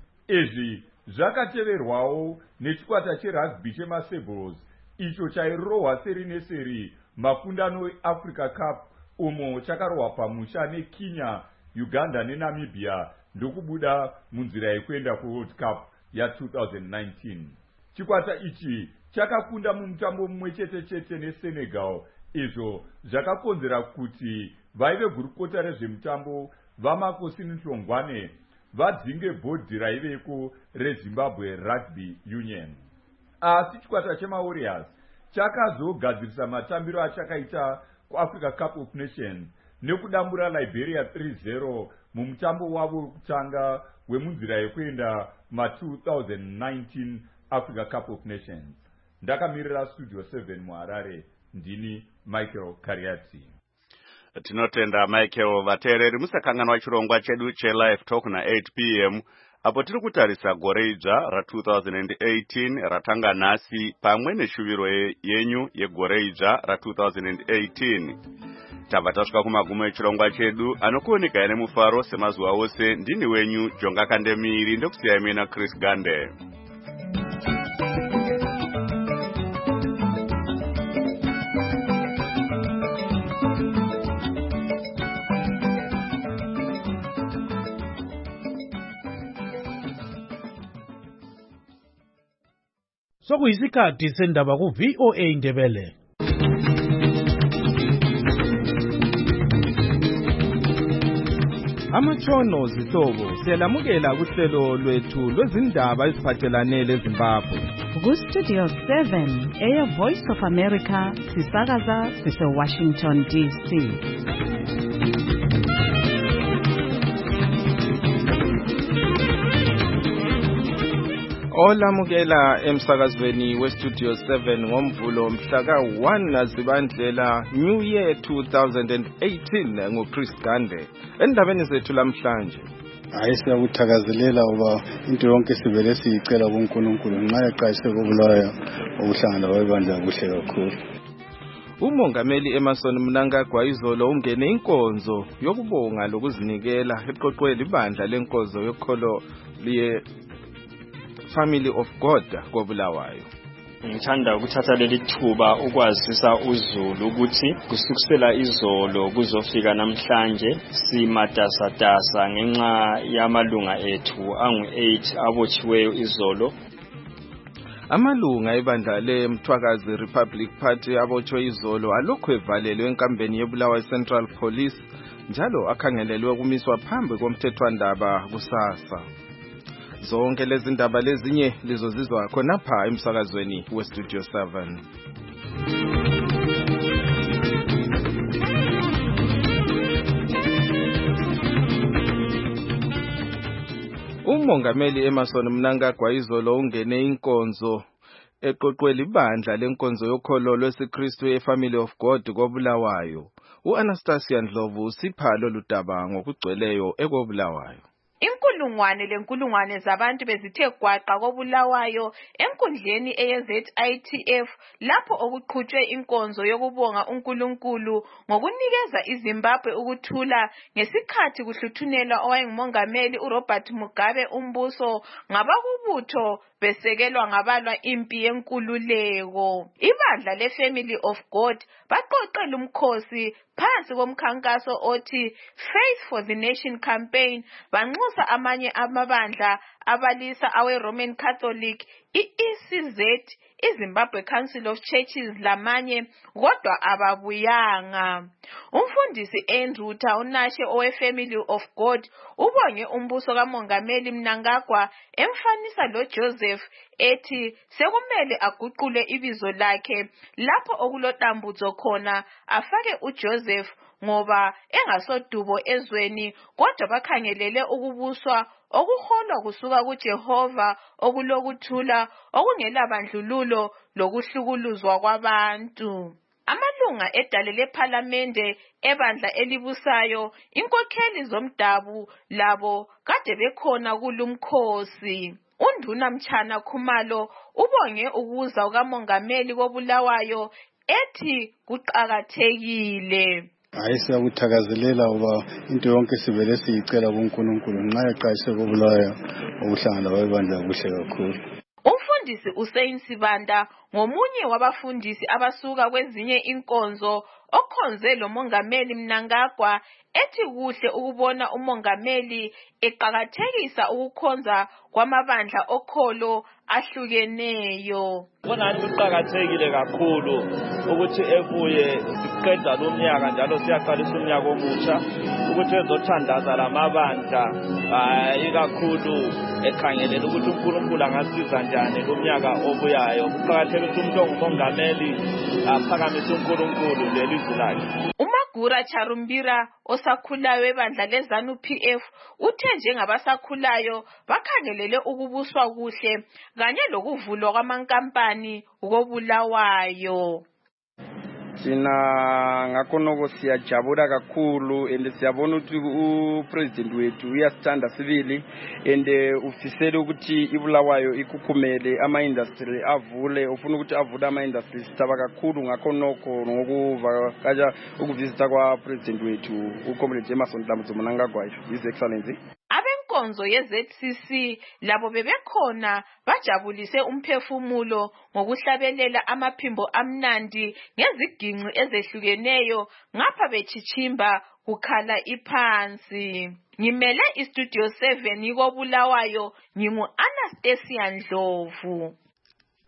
Izvi zvakateverwawo nechikwata cherugby chemaSebros icho chairohwa seri neseri makundano eAfrica Cup umo chakarohwa pamusha neKenya, Uganda neNamibia ndokubuda munzira yekuenda kuWorld Cup ya two thousand nineteen. Chikwata ichi chakakunda mumutambo mumwe chete chete neSenegal, izvo zvakakonzera kuti vaive gurukota rezvemutambo vaMakosi Nhlongwane vadzinge bhodhi raiveko reZimbabwe Rugby Union. Asi chikwata chemaWarriors chakazogadzirisa matambiro achakaita kuAfrica Cup of Nations nekudambura Liberia three zero mumutambo wavo wekutanga wemunzira yekuenda ma two thousand nineteen Africa Cup of Nations. Ndakamirira Studio seven muHarare, ndini Michael Kariati.
Tinotenda Michael. Vateereri musakanganwa chirongwa chedu cheLive Talk na eight p m apo tiri kutarisa gore idzva ra two thousand eighteen ratanga nhasi pamwe neshuviro yenyu yegore idzva ra two thousand eighteen. Tabva tasvika kumagumo echirongwa chedu anokuoneka nemufaro semazuva ose. Ndini wenyu Jonga Kandemiri, ndokusiyai mina Chris Gande.
sokuyisikhathi sendaba ku-V O A Ndebele.
Amatshono zihlobo siyalamukela kuhlelo lwethu lwezindaba eziphathelane leZimbabwe.
Ku-Studio seven, Air Voice of America, sisakaza sise-Washington D C.
Olamukela emsakazweni we-Studio seven ngomvulo mhla ka one Nazibandlela New Year two thousand eighteen nguChris Gande. Endabeni zethu lamhlanje.
Hayi siyakuthakazelela uba into yonke sivele siyicela kuNkulunkulu nxa eqayise kubulayo okuhlangana kwebandla kuhle kakhulu.
Umongameli Emerson Mnangagwa izolo ungene inkonzo yokubonga lokuzinikela eqoqweni ibandla lenkonzo yokholo liye Family of God koBulawayo.
Ngithanda ukuthatha leli thuba ukwazisa uZulu ukuthi kusukusela izolo kuzofika namhlanje simatasatasa ngenxa yamalunga ethu angu eight abotshiweyo izolo.
Amalunga ebandla leMthwakazi Republic Party abotshwe izolo alokhu evalelwe enkambeni yeBulawayo Central Police njalo akhangelelwe ukumiswa phambi komthethwandaba kusasa. Zonke lezi ndaba lezinye lizozizwa khonapha emsakazweni we-Studio seven. Umongameli Emerson Mnangagwa izolo ungene inkonzo eqoqweni ibandla lenkonzo yokholo lwesiKristu eFamily of God koBulawayo. U-Anastasia Ndlovu usipha lolu daba ngokugcweleyo ekoBulawayo.
Inkulungwane lenkulungwane zabantu bezithe gwaqa koBulawayo enkundleni eye-Z I T F lapho okuqhutshwe inkonzo yokubonga uNkulunkulu ngokunikeza iZimbabwe ukuthula ngesikhathi kuhluthunelwa owayengumongameli uRobert Mugabe umbuso ngabakubutho besekelwa ngabalwa impi yenkululeko. Ibandla leFamily of God baqoqela umkhosi phansi komkhankaso othi Faith for the Nation campaign banxusa amanye amabandla abalisa awe-Roman Catholic, i-E C Z, iZimbabwe Council of Churches lamanye kodwa ababuyanga. Umfundisi Andrew Taunashe owe-Family of God ubonge umbuso kamongameli Mnangagwa emfanisa lo Joseph ethi sekumele aguqule ibizo lakhe lapho okulotambuzo khona afake uJoseph ngoba engasodubo ezweni kodwa bakhangelele ukubuswa okuholwa kusuka kuJehova okulokuthula okungela bandlululo lokuhlukuluzwa kwabantu. Amalunga edale lePhalamende ebandla elibusayo inkokheli zomdabu labo kade bekhona kulumkhosi. Unduna Mchana Khumalo ubonge ukuza ukamongameli koBulawayo ethi kuqakathekile.
Hayi siyakuthakazelela uba into yonke sivele siyicela kuNkulunkulu nxa eqayise kubulayo okuhlangana kwebandla kuhle kakhulu.
Umfundisi Usain Sibanda ngomunye wabafundisi abasuka kwezinye inkonzo okhonze lo mongameli Mnangagwa ethi kuhle ukubona umongameli eqakathekisa ukukhonza kwamabandla okholo ahlukeneyo.
Bona kuqakathekile kakhulu ukuthi ebuye siqeda lo mnyaka njalo siyaqalisa umnyaka omusha ukuthi ezothandaza lamabandla hayi kakhulu ekhangelele ukuthi uNkulunkulu angasiza njani lo mnyaka obuyayo. Kuqakathekile ukuthi umuntu ongumongameli aphakamise uNkulunkulu lelizwi lakhe.
Umagura Charumbira osakhulayo ebandla leZanu P F uthe njengabasakhulayo bakhangelele ukubuswa kuhle kanye lokuvulwa kwamankampani koBulawayo.
Sina ngakhonoko siyajabula kakhulu and siyabona ukuthi upresident wethu uyasithanda sibili and ufisela ukuthi iBulawayo ikhukhumele ama-industry avule ufuna ukuthi avule ama-industry sithaba kakhulu ngakhonoko ngokuvakaja ukuvisita kwapresident wethu uComrade Emerson Mnangagwa, His Excellency.
Abenkonzo ye-Z C C labo bebekhona bajabulise umphefumulo ngokuhlabelela amaphimbo amnandi ngeziginci ezehlukeneyo ngapha bechichimba kukhala iphansi. Ngimele iStudio seven koBulawayo ngingu Anastasia Ndlovu.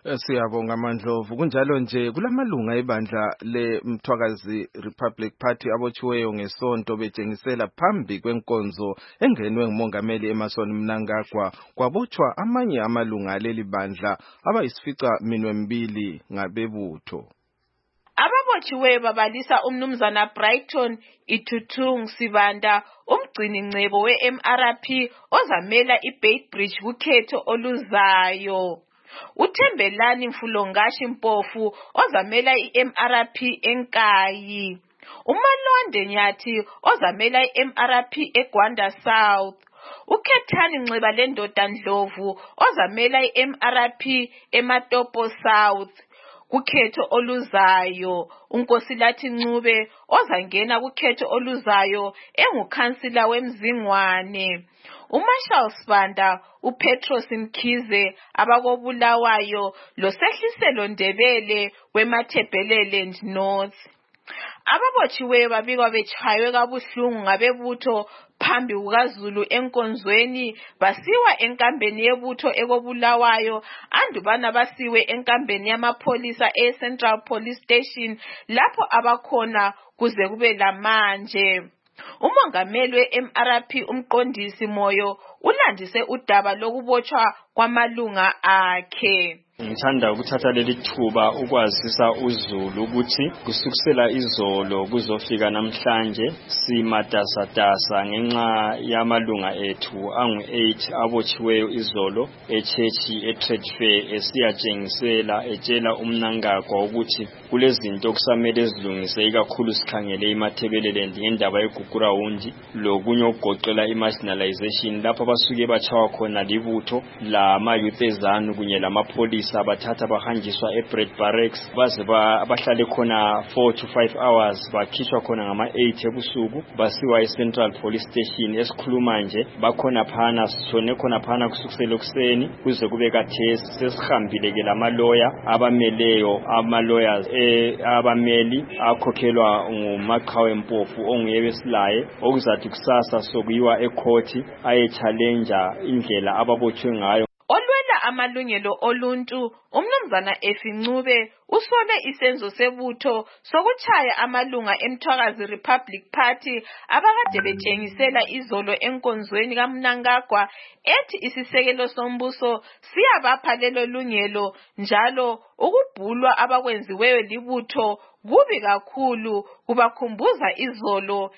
Siyabonga Mandlovu. Kunjalo nje kulamalunga ebandla leMthwakazi Republic Party abotshiweyo ngesonto betshengisela phambi kwenkonzo engenwe ngumongameli Emmerson Mnangagwa kwabotshwa amanye amalunga aleli bandla abayisifica minwe mbili ngabebutho.
Ababotshiweyo babalisa umnumzana Brighton Itutung Sibanda, umgcini ngcebo we-M R P ozamela iBeitbridge kukhetho oluzayo. uThembelani Mfulongashi Mpofu ozamela i-M R P eNkayi. uMalonde Nyathi ozamela i-M R P eGwanda South. uKhethani Nxiba lendoda Ndlovu ozamela i-M R P eMatopo South. Kukhetho oluzayo uNkosilathi Ncube ozangena kukhetho oluzayo engukhansila weMzingwane. uMarshall Sibanda, uPetros Mkhize abakobulawayo loSehliselo Ndebele weMathebeleland North. Ababotshiweyo babikwa betshaywe kabuhlungu ngabebutho phambi kukaZulu enkonzweni basiwa enkambeni yebutho ekobulawayo andubana basiwe enkambeni yamapholisa eCentral Police Station lapho abakhona kuze kube lamanje. Umongameli we-M R P umqondisi Moyo ulandise udaba lokubotshwa kwamalunga akhe.
Ngithanda ukuthatha leli thuba ukwazisa uZulu ukuthi kusukusela izolo kuzofika namhlanje simatasatasa ngenxa yamalunga ethu angu eight abotshiweyo izolo echechi etrade fair esiyatshengisela etshela uMnangagwa ukuthi kulezinto okusamele ezilungise ikakhulu sikhangele iMathebeleland ngendaba yeGugurawundi lokunye okugoqela imarginalization lapho basuke bachawa khona libutho lama youth ezanu kunye lamapholisa abathatha bahanjiswa eBread Barracks baze bahlale khona four to five hours bakhishwa khona ngama eight ebusuku basiwa eCentral Police Station. Esikhuluma nje bakhona phana sishone khona phana kusukusela ekseni kuze kube kathesi sesihambile ke lamaloya abameleyo ama-lawyers eh abameli akhokhelwa nguMaqhawe Mpofu onguye besilaye okuzathi kusasa sokuyiwa ecourt aye challenge indlela ababotshwe ngayo.
Olwela amalungelo oluntu umnumzana Efincube usole isenzo sebutho sokuchaya amalunga eMthwakazi Republic Party abakade betshengisela izolo enkonzweni kaMnangagwa ethi isisekelo sombuso siyabapha lelo lungelo njalo ukubhulwa abakwenziweyo libutho kubi kakhulu kubakhumbuza izolo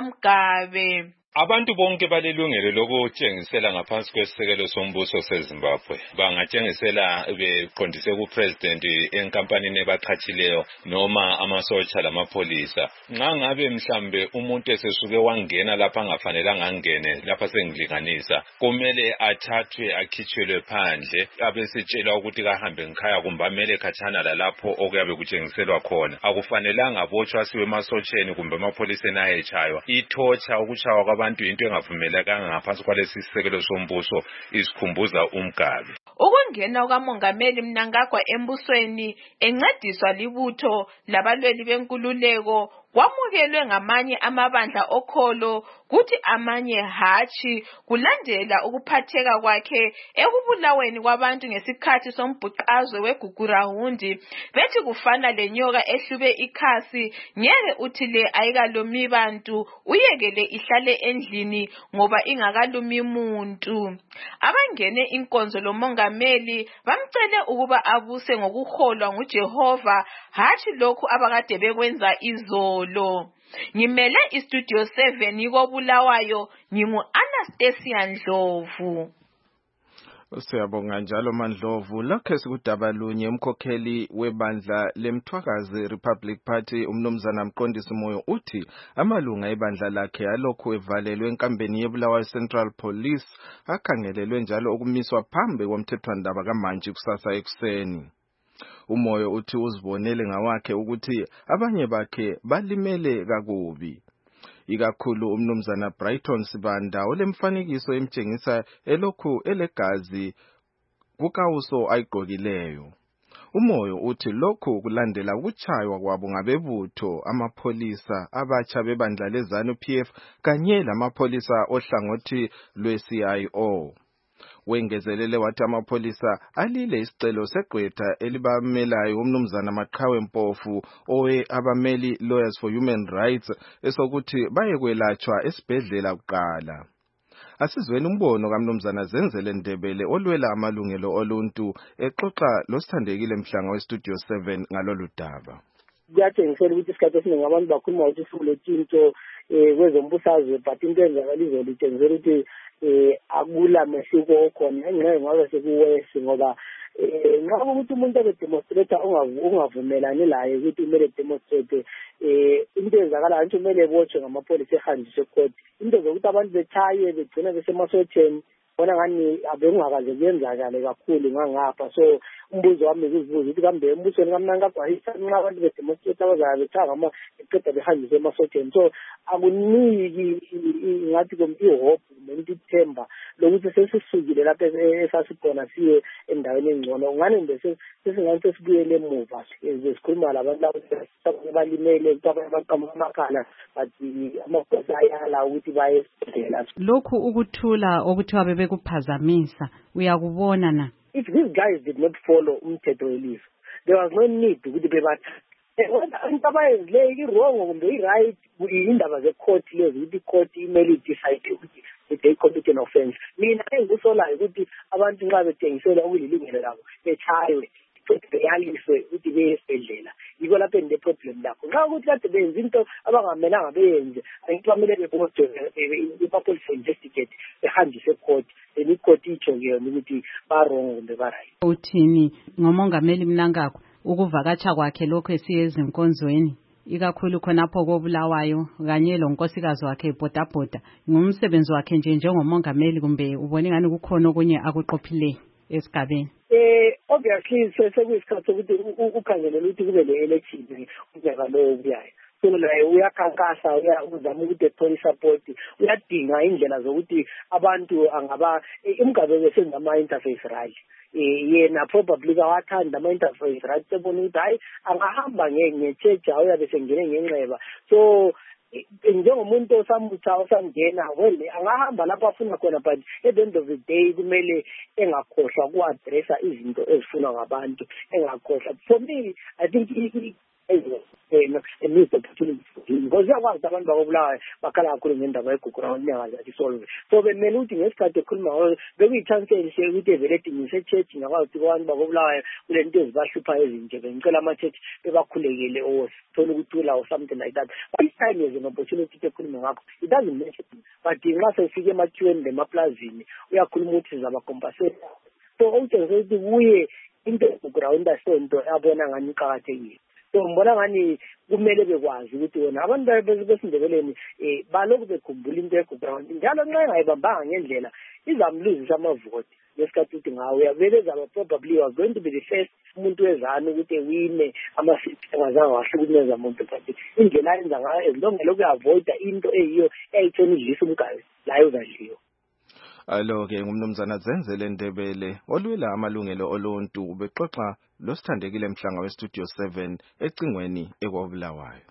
ekamgabe.
Abantu bonke balelungelo lokutshengisela ngaphansi kwesisekelo sombuso seZimbabwe bangatshengisela beqondise kupresident enkampanini ebaqhatshileyo noma amasotsha lamapholisa. Nxa ngabe mhlambe umuntu esesuke wangena lapha angafanelanga angene lapha sengilinganisa kumele athathwe akhitshelwe phandle abesitshelwa ukuthi kahambe ngikhaya kumbe amele khatshana lalapho okuyabe kutshengiselwa khona. Akufanelanga abotshwa siwe emasotsheni kumbe emapholiseni ayetshaywa. Ithotsha ukuchaywa abantu into engavumelekanga ngaphansi kwalesi sisekelo sombuso isikhumbuza umgabe.
Ukungena kukamongameli Mnangagwa embusweni encediswa libutho labalweli benkululeko kwamukelwe ngamanye amabandla okholo kuthi amanye hatshi kulandela ukuphatheka kwakhe ekubulaweni kwabantu ngesikhathi sombhuqazwe weGugurawundi bethi kufana lenyoka ehlube ikhasi ngeke uthi le ayikalumi bantu uyekele ihlale endlini ngoba ingakalumi muntu. Abangene inkonzo lomongameli bamcele ukuba abuse ngokuholwa nguJehova hatshi lokhu abakade bekwenza izolo. Ngimele istudio seven ikobulawayo ngingu Anastasia Ndlovu.
Siyabonga njalo Mandlovu. Lakhe sikudaba lunye umkhokheli webandla leMthwakazi Republic Party umnumzana Mqondisi Moyo uthi amalunga ebandla lakhe alokhu evalelwe enkambeni yeBulawayo Central Police akhangelelwe njalo ukumiswa phambi komthethwandaba kaManji kusasa ekuseni. Umoyo uthi uzibonele ngawakhe ukuthi abanye bakhe balimele kakubi. Ikakhulu umnumzana Brighton Sibanda olemfanekiso emtshengisa elokhu elegazi kukawuso ayigqokileyo. Umoyo uthi lokhu kulandela ukuchaywa kwabo ngabebutho amapholisa abatsha bebandla leZANU P F kanye lamapholisa ohlangothi lwe-C I O. Wengezelele wathi amapholisa alile isicelo segqwetha elibamelayo umnumzana Maqhawe Mpofu owe abameli Lawyers for Human Rights esokuthi baye kwelatshwa esibhedlela kuqala. Asizweni umbono kaMnumzana Zenzele Ndebele olwela amalungelo oluntu exoxa losithandekile Mhlanga weStudio seven ngalolu daba.
Kuyatshengisela ukuthi isikhathi esiningi abantu bakhuluma ukuthi usulethinto eh kwezombusazwe but into enzakalizo litshengisa ukuthi eh akula mehluko okhona ngenxa ngoba sekuwesi ngoba eh nxa ukuthi umuntu ebe demonstrator ungavumelani laye ukuthi kumele demonstrate eh into ezakala nje kumele ebotshwe ngamapholisa ehanjiswe court into zokuthi abantu bechaye begcina besemasotheni bona ngani abengakaze kuyenzakale kakhulu ngangapha so umbuzo wami ukuzibuza ukuthi kambe embusweni kamnanga kwahisa nxa abantu bedemonstrate abazabe bethanga ama eqeda behanjiswe emasotheni so akuniki ngathi komntu ihope nento ithemba lokuthi sesisukile lapha esasikhona siye endaweni engcono ngane nje sesingani sesibuyele emuva sikhuluma labantu labo balimele abaqhamuka amakhala but amaphoyisa ayala ukuthi baye esibhedlela.
Lokhu ukuthula okuthiwa bebekuphazamisa uyakubona na?
If these guys did not follow umthetho welizwe, there was no need ukuthi bebathathe. Into abayenzileyo i-wrong kumbe i-right indaba ze-court lezi ukuthi i-court imele i-decide ukuthi they commit an offense. Mina engusolayo ukuthi abantu nxa bethengisela okulilungelo labo bechayiwe beyaliswe ukuthi beye esibhedlela yiko lapho ende problem lakho nxa ukuthi kade benza into abangamelanga beyenze angithi bamele bebotshwe i-police investigate behanjiswe court then i-court itsho-ke yona ukuthi ba-wrong kumbe ba-right.
Uthini ngomongameli Mnangagwa ukuvakatsha kwakhe lokho esiye ezinkonzweni ikakhulu khonapho koBulawayo kanye lonkosikazi wakhe ebhodabhoda ngumsebenzi wakhe nje njengomongameli kumbe ubone ngani kukhona okunye akuqophileyo esigabeni?
Eh obviously sekuyisikhathi ukuthi ukhangelele ukuthi kube le-election unyaka lowo obuyayo so naye uyakhankasa uyazama ukuthi ethole support uyadinga indlela zokuthi abantu angaba imigaba besenza ama-interface right yena probably kawathanda ama-interface right sebona ukuthi hayi angahamba nge-church uyabe sengene ngenxeba so njengomuntu osamutha osamngena well angahamba lapho afuna khona but at the end of the day kumele engakhohlwa ku-addressa izinto ezifunwa ngabantu engakhohlwa. For me I think a missed opportunity because uyakwazi abantu bakobulawayo bakhala kakhulu ngendaba yeGugurawuni ningakazathi solve so bemele ukuthi ngesikhathi ekhuluma bekuyi-chance enhle ukuthi evele edingise e-church ngakwazi ukuthi abantu bakobulawayo kule nto ezibahluphayo ezinje bengicela ama-church bebakhulekele or sithole ukuthula or something like that but each time there's an opportunity to ekhulume ngakho it doesn't mention but nxa sefike emakhiweni lemaplazini uyakhuluma ukuthi sizabacompensate so okutshengisa ukuthi kuye into yeGugurawuni asonto abona ngani iqakathekile. So mbona ngani kumele bekwazi ukuthi wona abantu besindebeleni eh balokhu bekhumbula into yeGugurawuni njalo nxa engayibambanga ngendlela izamluzisa amavoti lesikhathi ukuthi ngawe uyabele zaba probably was going to be the first umuntu wezana ukuthi ewine ama-seats engazange wahlukumeza umuntu but indlela ayenza ngayo ezilongela ukuavoida into eyiyo eyayithona idlisa umgayo layo uzadliwa.
Alo-ke ngumnumzana Zenzele Ndebele olwela amalungelo oluntu ubexoxa losithandekile Mhlanga weStudio seven ecingweni ekwaBulawayo.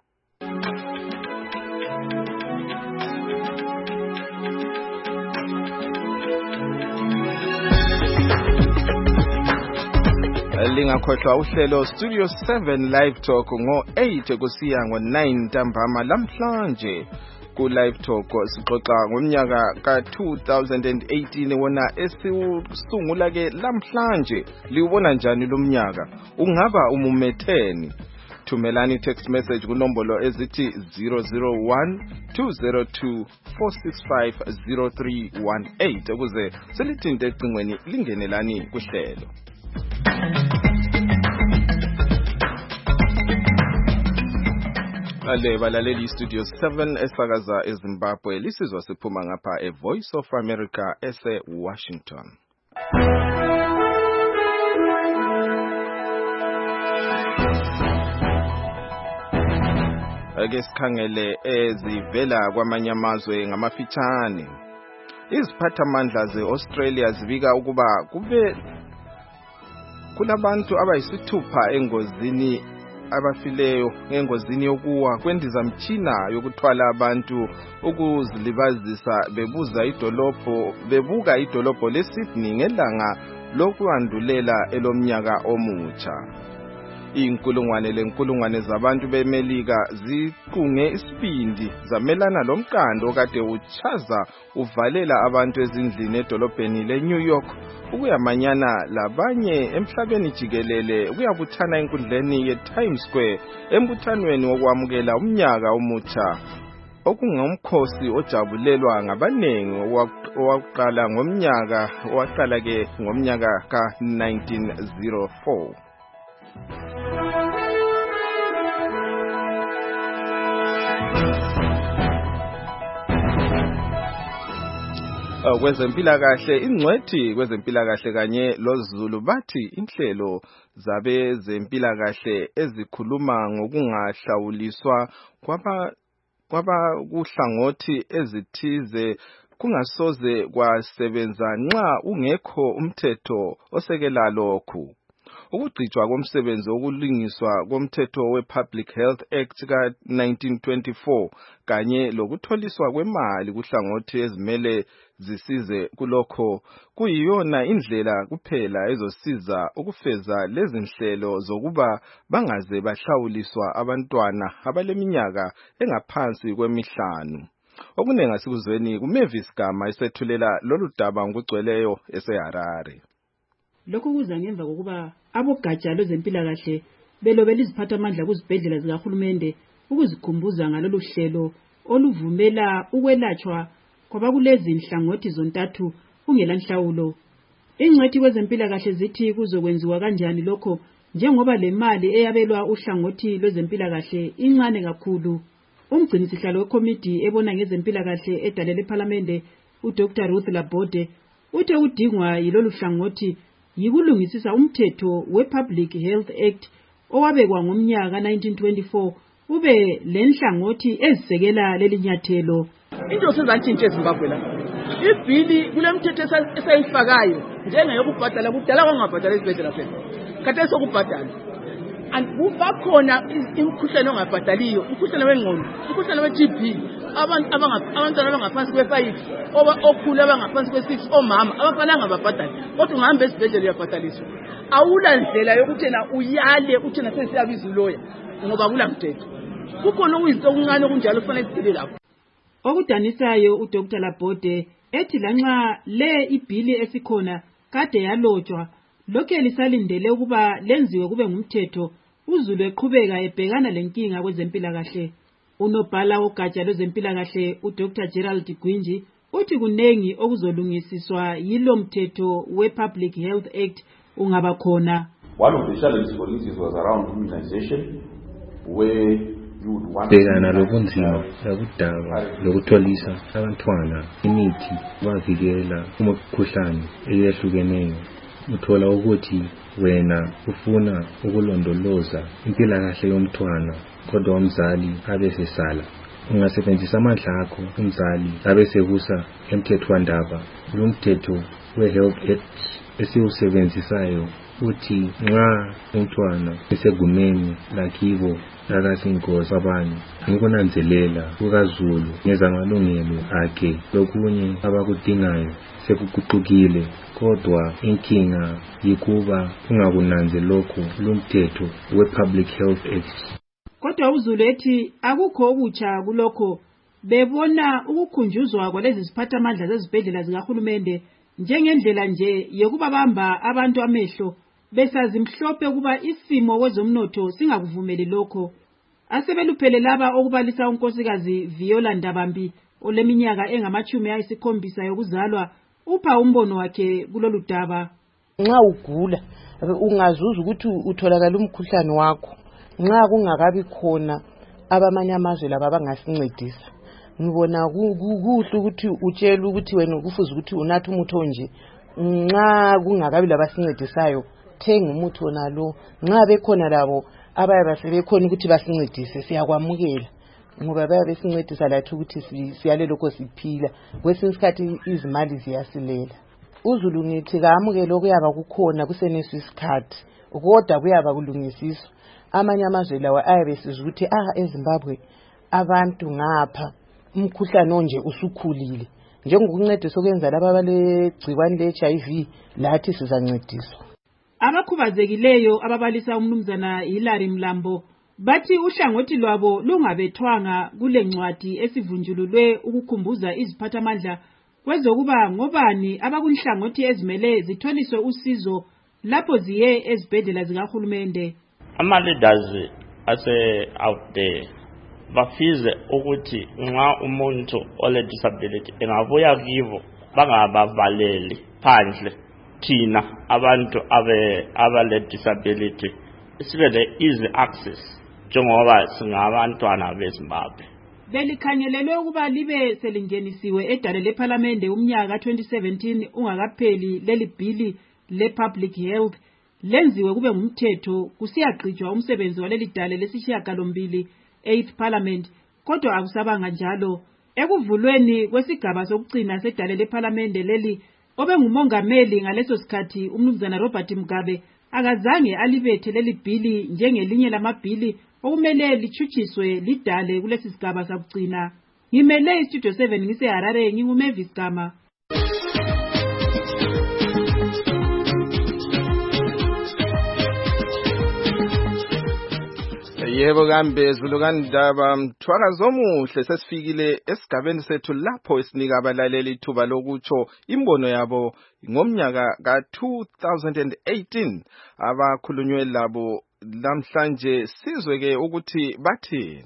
Lingakhohlwa uhlelo Studio seven Live Talk ngo eight kusiya ngo nine ntambama lamhlanje. Ku Live Talk sixoxa ngomnyaka ka two thousand eighteen wona esiwusungula ke lamhlanje liubona njani lo mnyaka ungaba umumetheni. Thumelani text message kunombolo ezithi zero zero one two zero two four six five zero three one eight ukuze silithinte ecingweni lingenelani kuhlelo. Ale balaleli Studio seven esakaza eZimbabwe lisizwa siphuma ngapha e Voice of America ese Washington. Ake sikhangele ezivela kwamanye amazwe ngamafitshane. Iziphathamandla ze-Australia zibika ukuba kube kulabantu abayisithupha engozini abafileyo engozini yokuwa kwendizamtshina yokuthwala abantu ukuzilibazisa bebuza idolobho bebuka idolobho leSydney ngelanga lokwandulela elomnyaka omutsha. Inkulungwane lenkulungwane zabantu beMelika ziqunge isibindi zamelana lomqando okade uchaza uvalela abantu ezindlini edolobheni leNew York ukuyamanyana labanye emhlabeni jikelele ukuyabuthana enkundleni yeTimes Square embuthanweni wokwamukela umnyaka omutsha okungumkhosi ojabulelwa ngabanengi owaqala ngomnyaka owaqala ke ngomnyaka ka nineteen oh four. Kwezempilakahle ingcwethi kwezempilakahle kanye loZulu bathi inhlelo zabezempilakahle ezikhuluma ngokungahlawuliswa kwaba kwaba kuhlangothi ezithize kungasoze kwasebenza nxa ungekho umthetho osekela lokhu. Ukugcijwa komsebenzi wokulingiswa komthetho wePublic Health Act ka nineteen twenty-four kanye lokutholiswa kwemali kuhlangothi ezimele zisize kulokho kuyiyona indlela kuphela ezosiza ukufeza lezi nhlelo zokuba bangaze bahlawuliswa abantwana abaleminyaka engaphansi kwemihlanu. Okunenga sikuzweni kuMavis Gama isethulela lolu daba ngokugcweleyo eseHarare.
Lokhu kuza ngemva kokuba abogatsha lwezempilakahle belobela iziphatha amandla kuzibhedlela zikahulumende ukuzikhumbuza ngalolu hlelo oluvumela ukwelatshwa kwabakulezi nhlangothi zontathu kungela nhlawulo. Ingcwethi kwezempilakahle zithi kuzokwenziwa kanjani lokho njengoba le mali eyabelwa uhlangothi lwezempilakahle incane kakhulu. Umgcinisihlalo wekomiti ebona ngezempilakahle edalele eParliament uDr Ruth Labode uthe udingwa yilolu hlangothi yikulungisisa umthetho wePublic Health Act owabekwa ngomnyaka nineteen twenty-four ube lenhlangothi ezisekela lelinyathelo.
Into senzathi nje eZimbabwe la ibhili kulemthetho esayifakayo njengeyokubhadala kudala kwangabhadala izibhedlela phela kade sokubhadala kubakhona imikhuhlane ongabhadaliyo umkhuhlane wengqondo umkhuhlane we-T B abantu abantwana abangaphansi kwe-five okhulu abangaphansi kwe-six omama abafana angababhadali kodwa ungahamba esibhedlela uyabhadaliswa awula ndlela yokuthi na uyale uthi na sesiyabiza uloya ngoba kula mthetho kukhona okuyizinto okuncane okunjalo kufanele sidile lapho.
Okudanisayo uDr Labode ethi lanxa le ibhili esikhona kade yalotshwa lokho lisalindele ukuba lenziwe kube ngumthetho uZulu eqhubeka ebhekana lenkinga kwezempilakahle. Unobhala wogatsha lwezempilakahle uDr Gerald Gwinji uthi kunengi okuzolungisiswa yilo mthetho wePublic Health Act ungaba khona.
One of the challenges for instance was around immunization where
bhekana lobunzima labudaba lokutholisa abantwana imithi bavikela umkhuhlane eyehlukeneyo. Uthola ukuthi wena ufuna ukulondoloza impilakahle yomntwana kodwa umzali abesesala. Ungasebenzisa amandla akho umzali abesebusa emthethwandaba. Lo mthetho weHealth Act esiwusebenzisayo uthi nxa umntwana esegumeni lakibo akasingozi abanye ukunanzelela kukaZulu ngezamalungelo akhe lokunye abakudingayo sekuguqukile kodwa inkinga yikuba ungakunanze lokho lumthetho wePublic Health Act.
Kodwa uZulu ethi akukho okutsha kulokho bebona ukukhunjuzwa kwalezi ziphatha amandla zezibhedlela zikahulumende njengendlela nje yokubabamba abantu amehlo besazi mhlophe kuba isimo kwezomnotho singakuvumeli lokho. Asebeluphele laba okubalisa unkosikazi Viola Ndabambi oleminyaka engamachumi ayisikhombisa yokuzalwa upha umbono wakhe kulolu daba.
Nxa ugula ungazuza ukuthi utholakala umkhuhlane wakho nxa kungakabi khona abamanye amazwe laba bangasincedisa. Ngibona kuhle ukuthi utshela ukuthi wena kufuze ukuthi unathe umuthi onje nxa kungakabi labasincedisayo thenga umuthi onalo nxa bekhona labo abaye basebekhona ukuthi basincedise siyakwamukela ngoba baye besincedisa lathi ukuthi siyale lokho siphila kwesinye isikhathi izimali ziyasilela. uZulu ngithi kaamukele okuyaba kukhona kusenesi isikhathi kodwa kuyaba kulungisiswa amanye amazwe lawa ayabe sizwa ukuthi ah eZimbabwe abantu ngapha umkhuhlane onje usukhulile njengokuncedisa ukwenza laba abalegcikwane le-H I V lathi sizancediswa.
Abakhubazekileyo ababalisa umnumzana Hilary Mlambo bathi uhlangothi lwabo lungabethwanga kule ncwadi esivunjululwe ukukhumbuza iziphathamandla kwezokuba ngobani abakunhlangothi ezimele zitholiswe usizo lapho ziye ezibhedlela zikahulumende.
Ama-leaders ase out there bafize ukuthi nxa umuntu ole disability engabuya kibo bangabavaleli phandle thina abantu abe abale disability sibe le easy access njengoba singabantwana beZimbabwe.
Belikhangelelwe ukuba libe selingenisiwe edale leParliament umnyaka twenty seventeen ungakapheli leli bhili le-public health lenziwe kube ngumthetho kusiyagqitshwa umsebenzi waleli dale lesishiyagalombili eighth Parliament, kodwa akusabanga njalo. Ekuvulweni kwesigaba sokugcina sedale leParliament leli obengumongameli ngaleso sikhathi umnumzana Robert Mugabe akazange alibethe leli bhili njengelinye lamabhili okumele lichuchiswe lidale kulesi sigaba sakugcina. Ngimele iStudio seven ngiseHarare nginguMavis Gama.
Yebo kambe zulukandaba mthwakazo omuhle sesifikile esigabeni sethu lapho esinika abalaleli ithuba lokutsho imbono yabo ngomnyaka ka two thousand eighteen abakhulunywe labo namhlanje sizwe ke ukuthi bathini.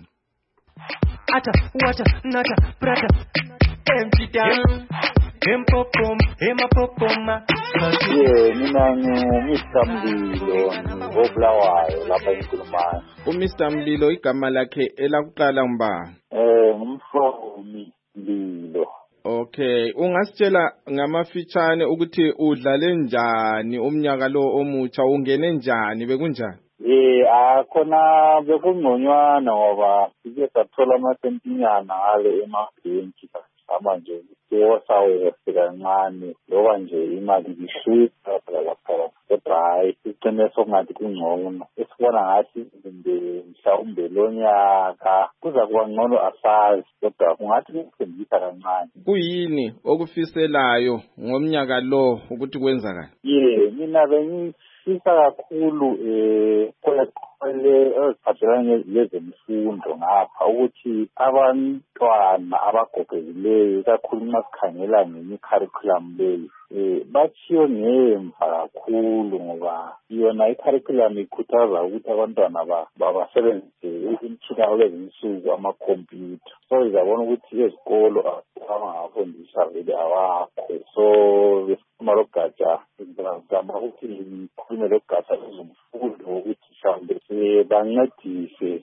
Ata wata nata prata empty down empopom emapopoma.
Yeah, mina ngu-Mister Mlilo ngobulawayo lapha eNkulumane.
uMister Mlilo igama lakhe elakuqala ngubani?
Eh ngumfomi Mlilo.
Okay, ungasitshela ngamafitshane ukuthi udlale njani umnyaka lo omutsha, ungene njani, bekunjani?
Eh akhona bekungconywana ngoba sike sathola amasentinyana ngale emabhenki manje sewasaweka kancane loba nje imali ishisa lapha kodwa hayi iqine sokungathi kungcono esibona ngathi mhlawumbe lonyaka kuza kuba ngcono asazi kodwa kungathi kuthembisa kancane.
Kuyini okufiselayo ngomnyaka lo ukuthi kwenzakala?
Ye mina bengifisa kakhulu eh kwele eziphathelane lezemfundo ngapha ukuthi abantwana abagogekileyo kakhulu nxa sikhangela ngemicurriculum leyi eh bathiyo ngemva kakhulu ngoba yona icurriculum ikhuthaza ukuthi abantwana babasebenzise imitshina kulezinsuku amakhompyutha. So izabona ukuthi ezikolo abangafundisa vele awakho. So besifuna logatsha ngizama ukuthi ngikhulume logatsha lezemfundo ukuthi mhlawumbe bancedise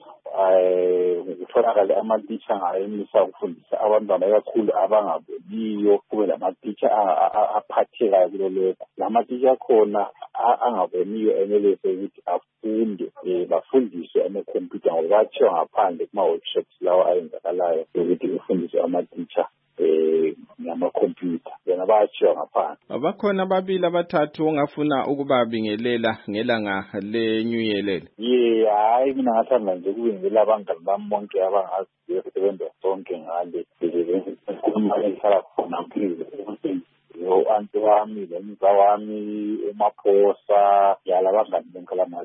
ukutholakala amatitsha ngayemisa ukufundisa abantwana kakhulu abangaboniyo kube lamatitsha aphathekayo kulo lokho. Lamatitsha akhona angaboniyo enelise ukuthi afunde bafundiswe amakhompyutha ngoba bathiwa ngaphandle kuma-workshops lawa ayenzakalayo ukuthi ufundiswe amatitsha eh ngamakhompyutha yena bayatshiwa ngaphandle.
Bakhona ababili abathathu ongafuna ukubabingelela ngelanga lenyuyelele?
Ye hayi mina ngathanda nje ukubingelela abangani bami bonke abangaziyo ukuthi benza sonke ngale ukukhuluma ehlala khona mphile yo anti wami lomza wami uMaphosa yala bangani bonke lamazi.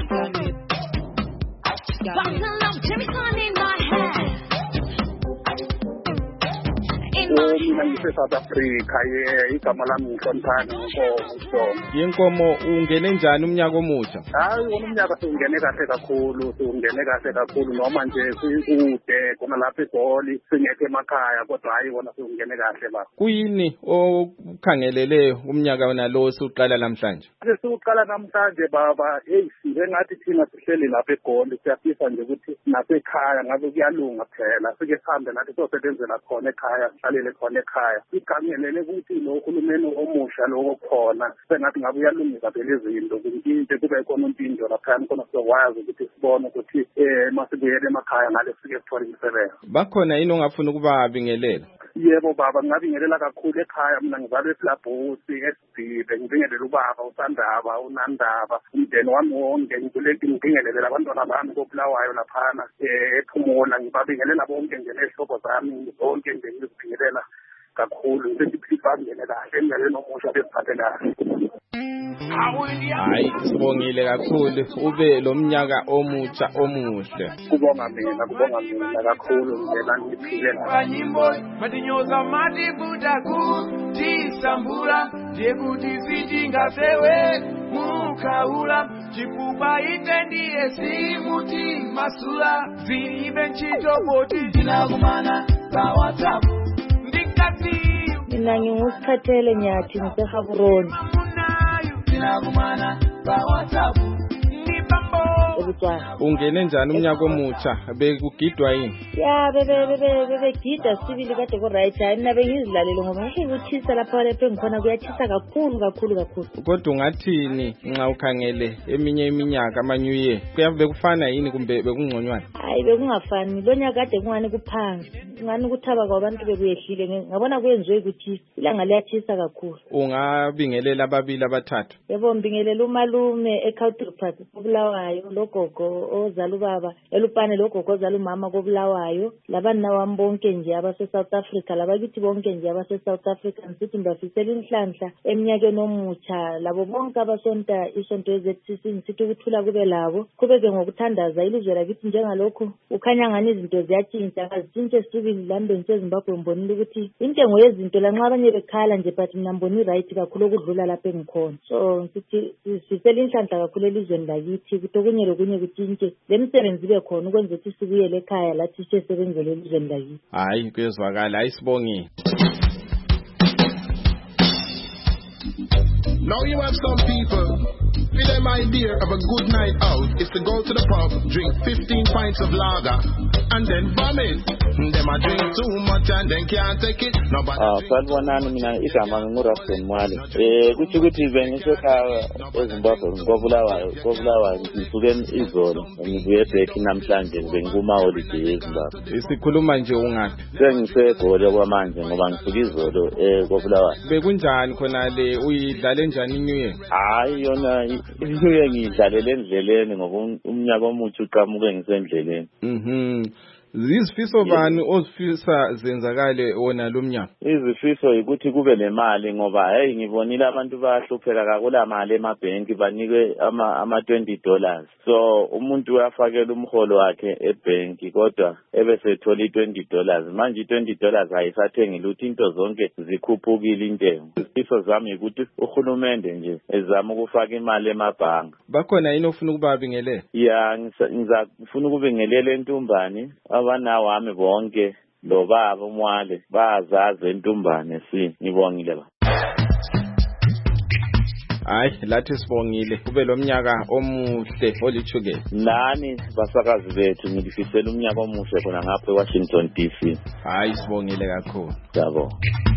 Mina ngise-South Africa ye igama lami ngihloniphani ngoNkomo.
Yenkomo ungene njani umnyaka omusha?
Hayi wona umnyaka siwungene kahle kakhulu siwungene kahle kakhulu noma nje sikude khona lapha eGoli singekho emakhaya kodwa hayi wona siwungene kahle baba.
Kuyini okukhangelele umnyaka wona lo siqala namhlanje?
Siqala namhlanje baba hey singathi thina sihleli lapha eGoli siyafisa nje ukuthi nasekhaya ngabe kuyalunga phela sike sihambe nathi sosebenzela khona ekhaya sihlale khona ekhaya sigangelele ukuthi lo uhulumeni omusha lo okhona sengathi ngabe uyalungisa phela izinto ukuthi kube khona umpindo lapha khona sizokwazi ukuthi sibone ukuthi eh masibuyele emakhaya ngale sike sithola imisebenzi.
Bakhona yini ongafuna ukubabingelela?
Yebo baba, ngingabingelela kakhulu ekhaya. Mina ngizalwe eSilabhosi eSidibe, ngibingelela ubaba uSandaba, uNandaba, umndeni wami wonke. Ngibuleki ngibingelele abantwana bami koBulawayo laphana ePhumula. Ngibabingelela bonke nje nehlobo zami zonke nje ngizibingelela kakhulu. Ngiphisa ngene kahle emnyakeni omusha besiphathe kahle.
Hayi sibongile kakhulu ube lo mnyaka omutsha omuhle.
Kubonga mina, kubonga mina kakhulu ngena ngiphile la.
Nyimbo madinyoza madibuda kuti sambura jekuti sitinga sewe mukaula chikuba itendi esimuti masula zibe nchito boti dinakumana ba WhatsApp ndikati
mina ngingusiphathele nyathi ngisehaburoni
dinakumana ba WhatsApp
ungene njani umnyaka omutsha bekugidwa yini?
Ya bebe bebe bebe gida sibili kade ku right hayi mina bengizilalele ngoba ngeke ukuthisa lapha lapha engikhona kuyathisa kakhulu kakhulu kakhulu.
Kodwa ungathini nxa ukhangele eminye iminyaka ama new year kuyabe kufana yini kumbe bekungconywana?
Hayi bekungafani lo nyaka kade kungani kuphansi ngani ukuthaba kwabantu bekuyehlile ngabona kuyenziwe ukuthi ilanga liyathisa kakhulu.
Ungabingelela ababili abathathu?
Yebo ngibingelela umalume eKautrupark koBulawayo logogo ozala ubaba elupane logogo ozala umama koBulawayo labana wami bonke nje abase South Africa labakithi bonke nje abase South Africa ngithi ngibafisela inhlanhla eminyakeni omutsha labo bonke abasonta isonto eZCC ngithi ukuthula kube labo kubeke ngokuthandaza ilizwe lakithi njengalokho ukhanya ngani izinto ziyatshintsha azitshintshe sibili lambeni seZimbabwe mbonile ukuthi intengo yezinto lanxa abanye bekhala nje but mina mboni right kakhulu ukudlula lapha engikhona so ngithi sifisela inhlanhla kakhulu elizweni lakithi ukuthi okunye lokunye kutshintshe lemsebenzi ibe khona ukwenza ukuthi sibuyele ekhaya lathi sisebenzele elizweni lakithi.
Hayi kuyezwakala ayisibongile.
Now you have some people, with them idea of a good night out is to go to the pub, drink fifteen pints of lager, and then vomit. Them a drink too much and then can't take it. Nobody.
Ah, salwanani mina igama ngurasen mwali. Eh kuthi kuthi bengisekhaya eZimbabwe ngobulawayo, ngobulawayo ngisuke izolo ngibuye back namhlanje bengikuma holiday eZimbabwe.
Isikhuluma nje ungaphi?
Sengisegole kwamanje ngoba ngisuke izolo eh kobulawayo.
Bekunjani khona le uyidlale njani New Year?
Hayi yona iye ngidlalele endleleni ngoba umnyaka omutsha uqhamuke ngisendleleni.
Mhm. Izifiso bani ozifisa zenzakale wona lo mnyaka?
Izifiso ukuthi kube nemali ngoba hey ngibonile abantu bayahlupheka kakula mali emabhenki banikwe ama ama twenty dollars. So umuntu uyafakela umholo wakhe ebhenki kodwa ebesethola i twenty dollars. Manje i twenty dollars ayisathengi lutho into zonke zikhuphukile intengo. Izifiso zami ukuthi uhulumende nje ezama ukufaka imali emabhanka.
Bakhona yini ofuna ukubabingelela?
Ya ngizafuna ukubingelela entumbani abana wami bonke lo baba umwale bazaze entumbane si ngibongile ba.
Hayi lathi sibongile kube lo mnyaka omuhle olithukile.
Nani basakazi bethu ngilifisela umnyaka omuhle khona ngapha eWashington D C.
Hayi sibongile kakhulu.
Yabo.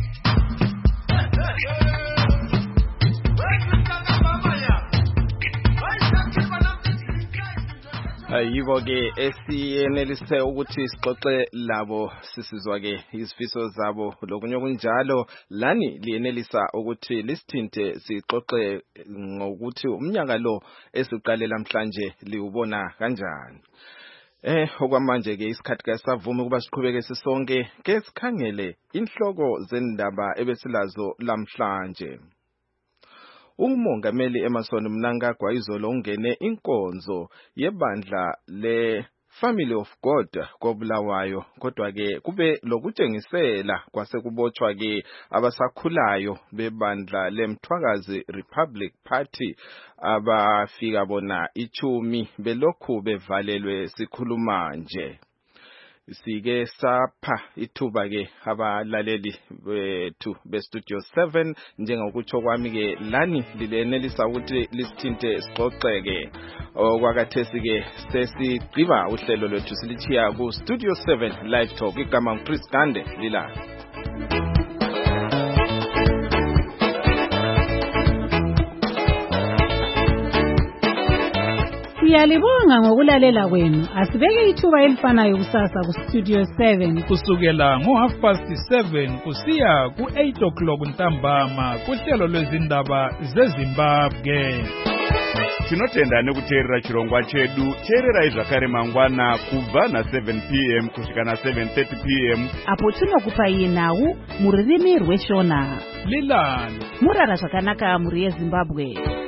Yibo ke esiyenelise ukuthi sixoxe labo sisizwa ke izifiso zabo lokunye kunjalo lani liyenelisa ukuthi lisithinte sixoxe ngokuthi umnyaka lo esiqalela namhlanje liubona kanjani. Eh okwamanje ke isikhathi ke savuma ukuba siqhubeke sisonke ke sikhangele inhloko zendaba ebesilazo namhlanje. Umongameli Emmerson Mnangagwa izolo ungene inkonzo yebandla le Family of God koBulawayo kodwa ke kube lokutshengisela kwase kubotshwa ke abasakhulayo bebandla leMthwakazi Republic Party abafika bona ichumi belokhu bevalelwe sikhuluma nje. Sike sapha ithuba ke abalaleli bethu be Studio seven njengokutsho kwami ke lani lilenelisa ukuthi lisithinte sixoxeke okwakathesi ke sesigqiba uhlelo lwethu silithiya ku Studio seven Live Talk igama Chris Gande lila.
Siyalibonga ngokulalela kwenu. Asibeke ithuba elifanayo kusasa ku-Studio seven.
Kusukela ngo-half past seven kusiya ku-eight o'clock ntambama kuhlelo lwezindaba zeZimbabwe.
Tinotenda nekuteerera chirongwa chedu. Teererai zvakare mangwana kubva na-seven p m kusvika na-seven thirty p m
apo tinokupai nhau mururimi rweshona.
Lilani
murara zvakanaka muri yeZimbabwe.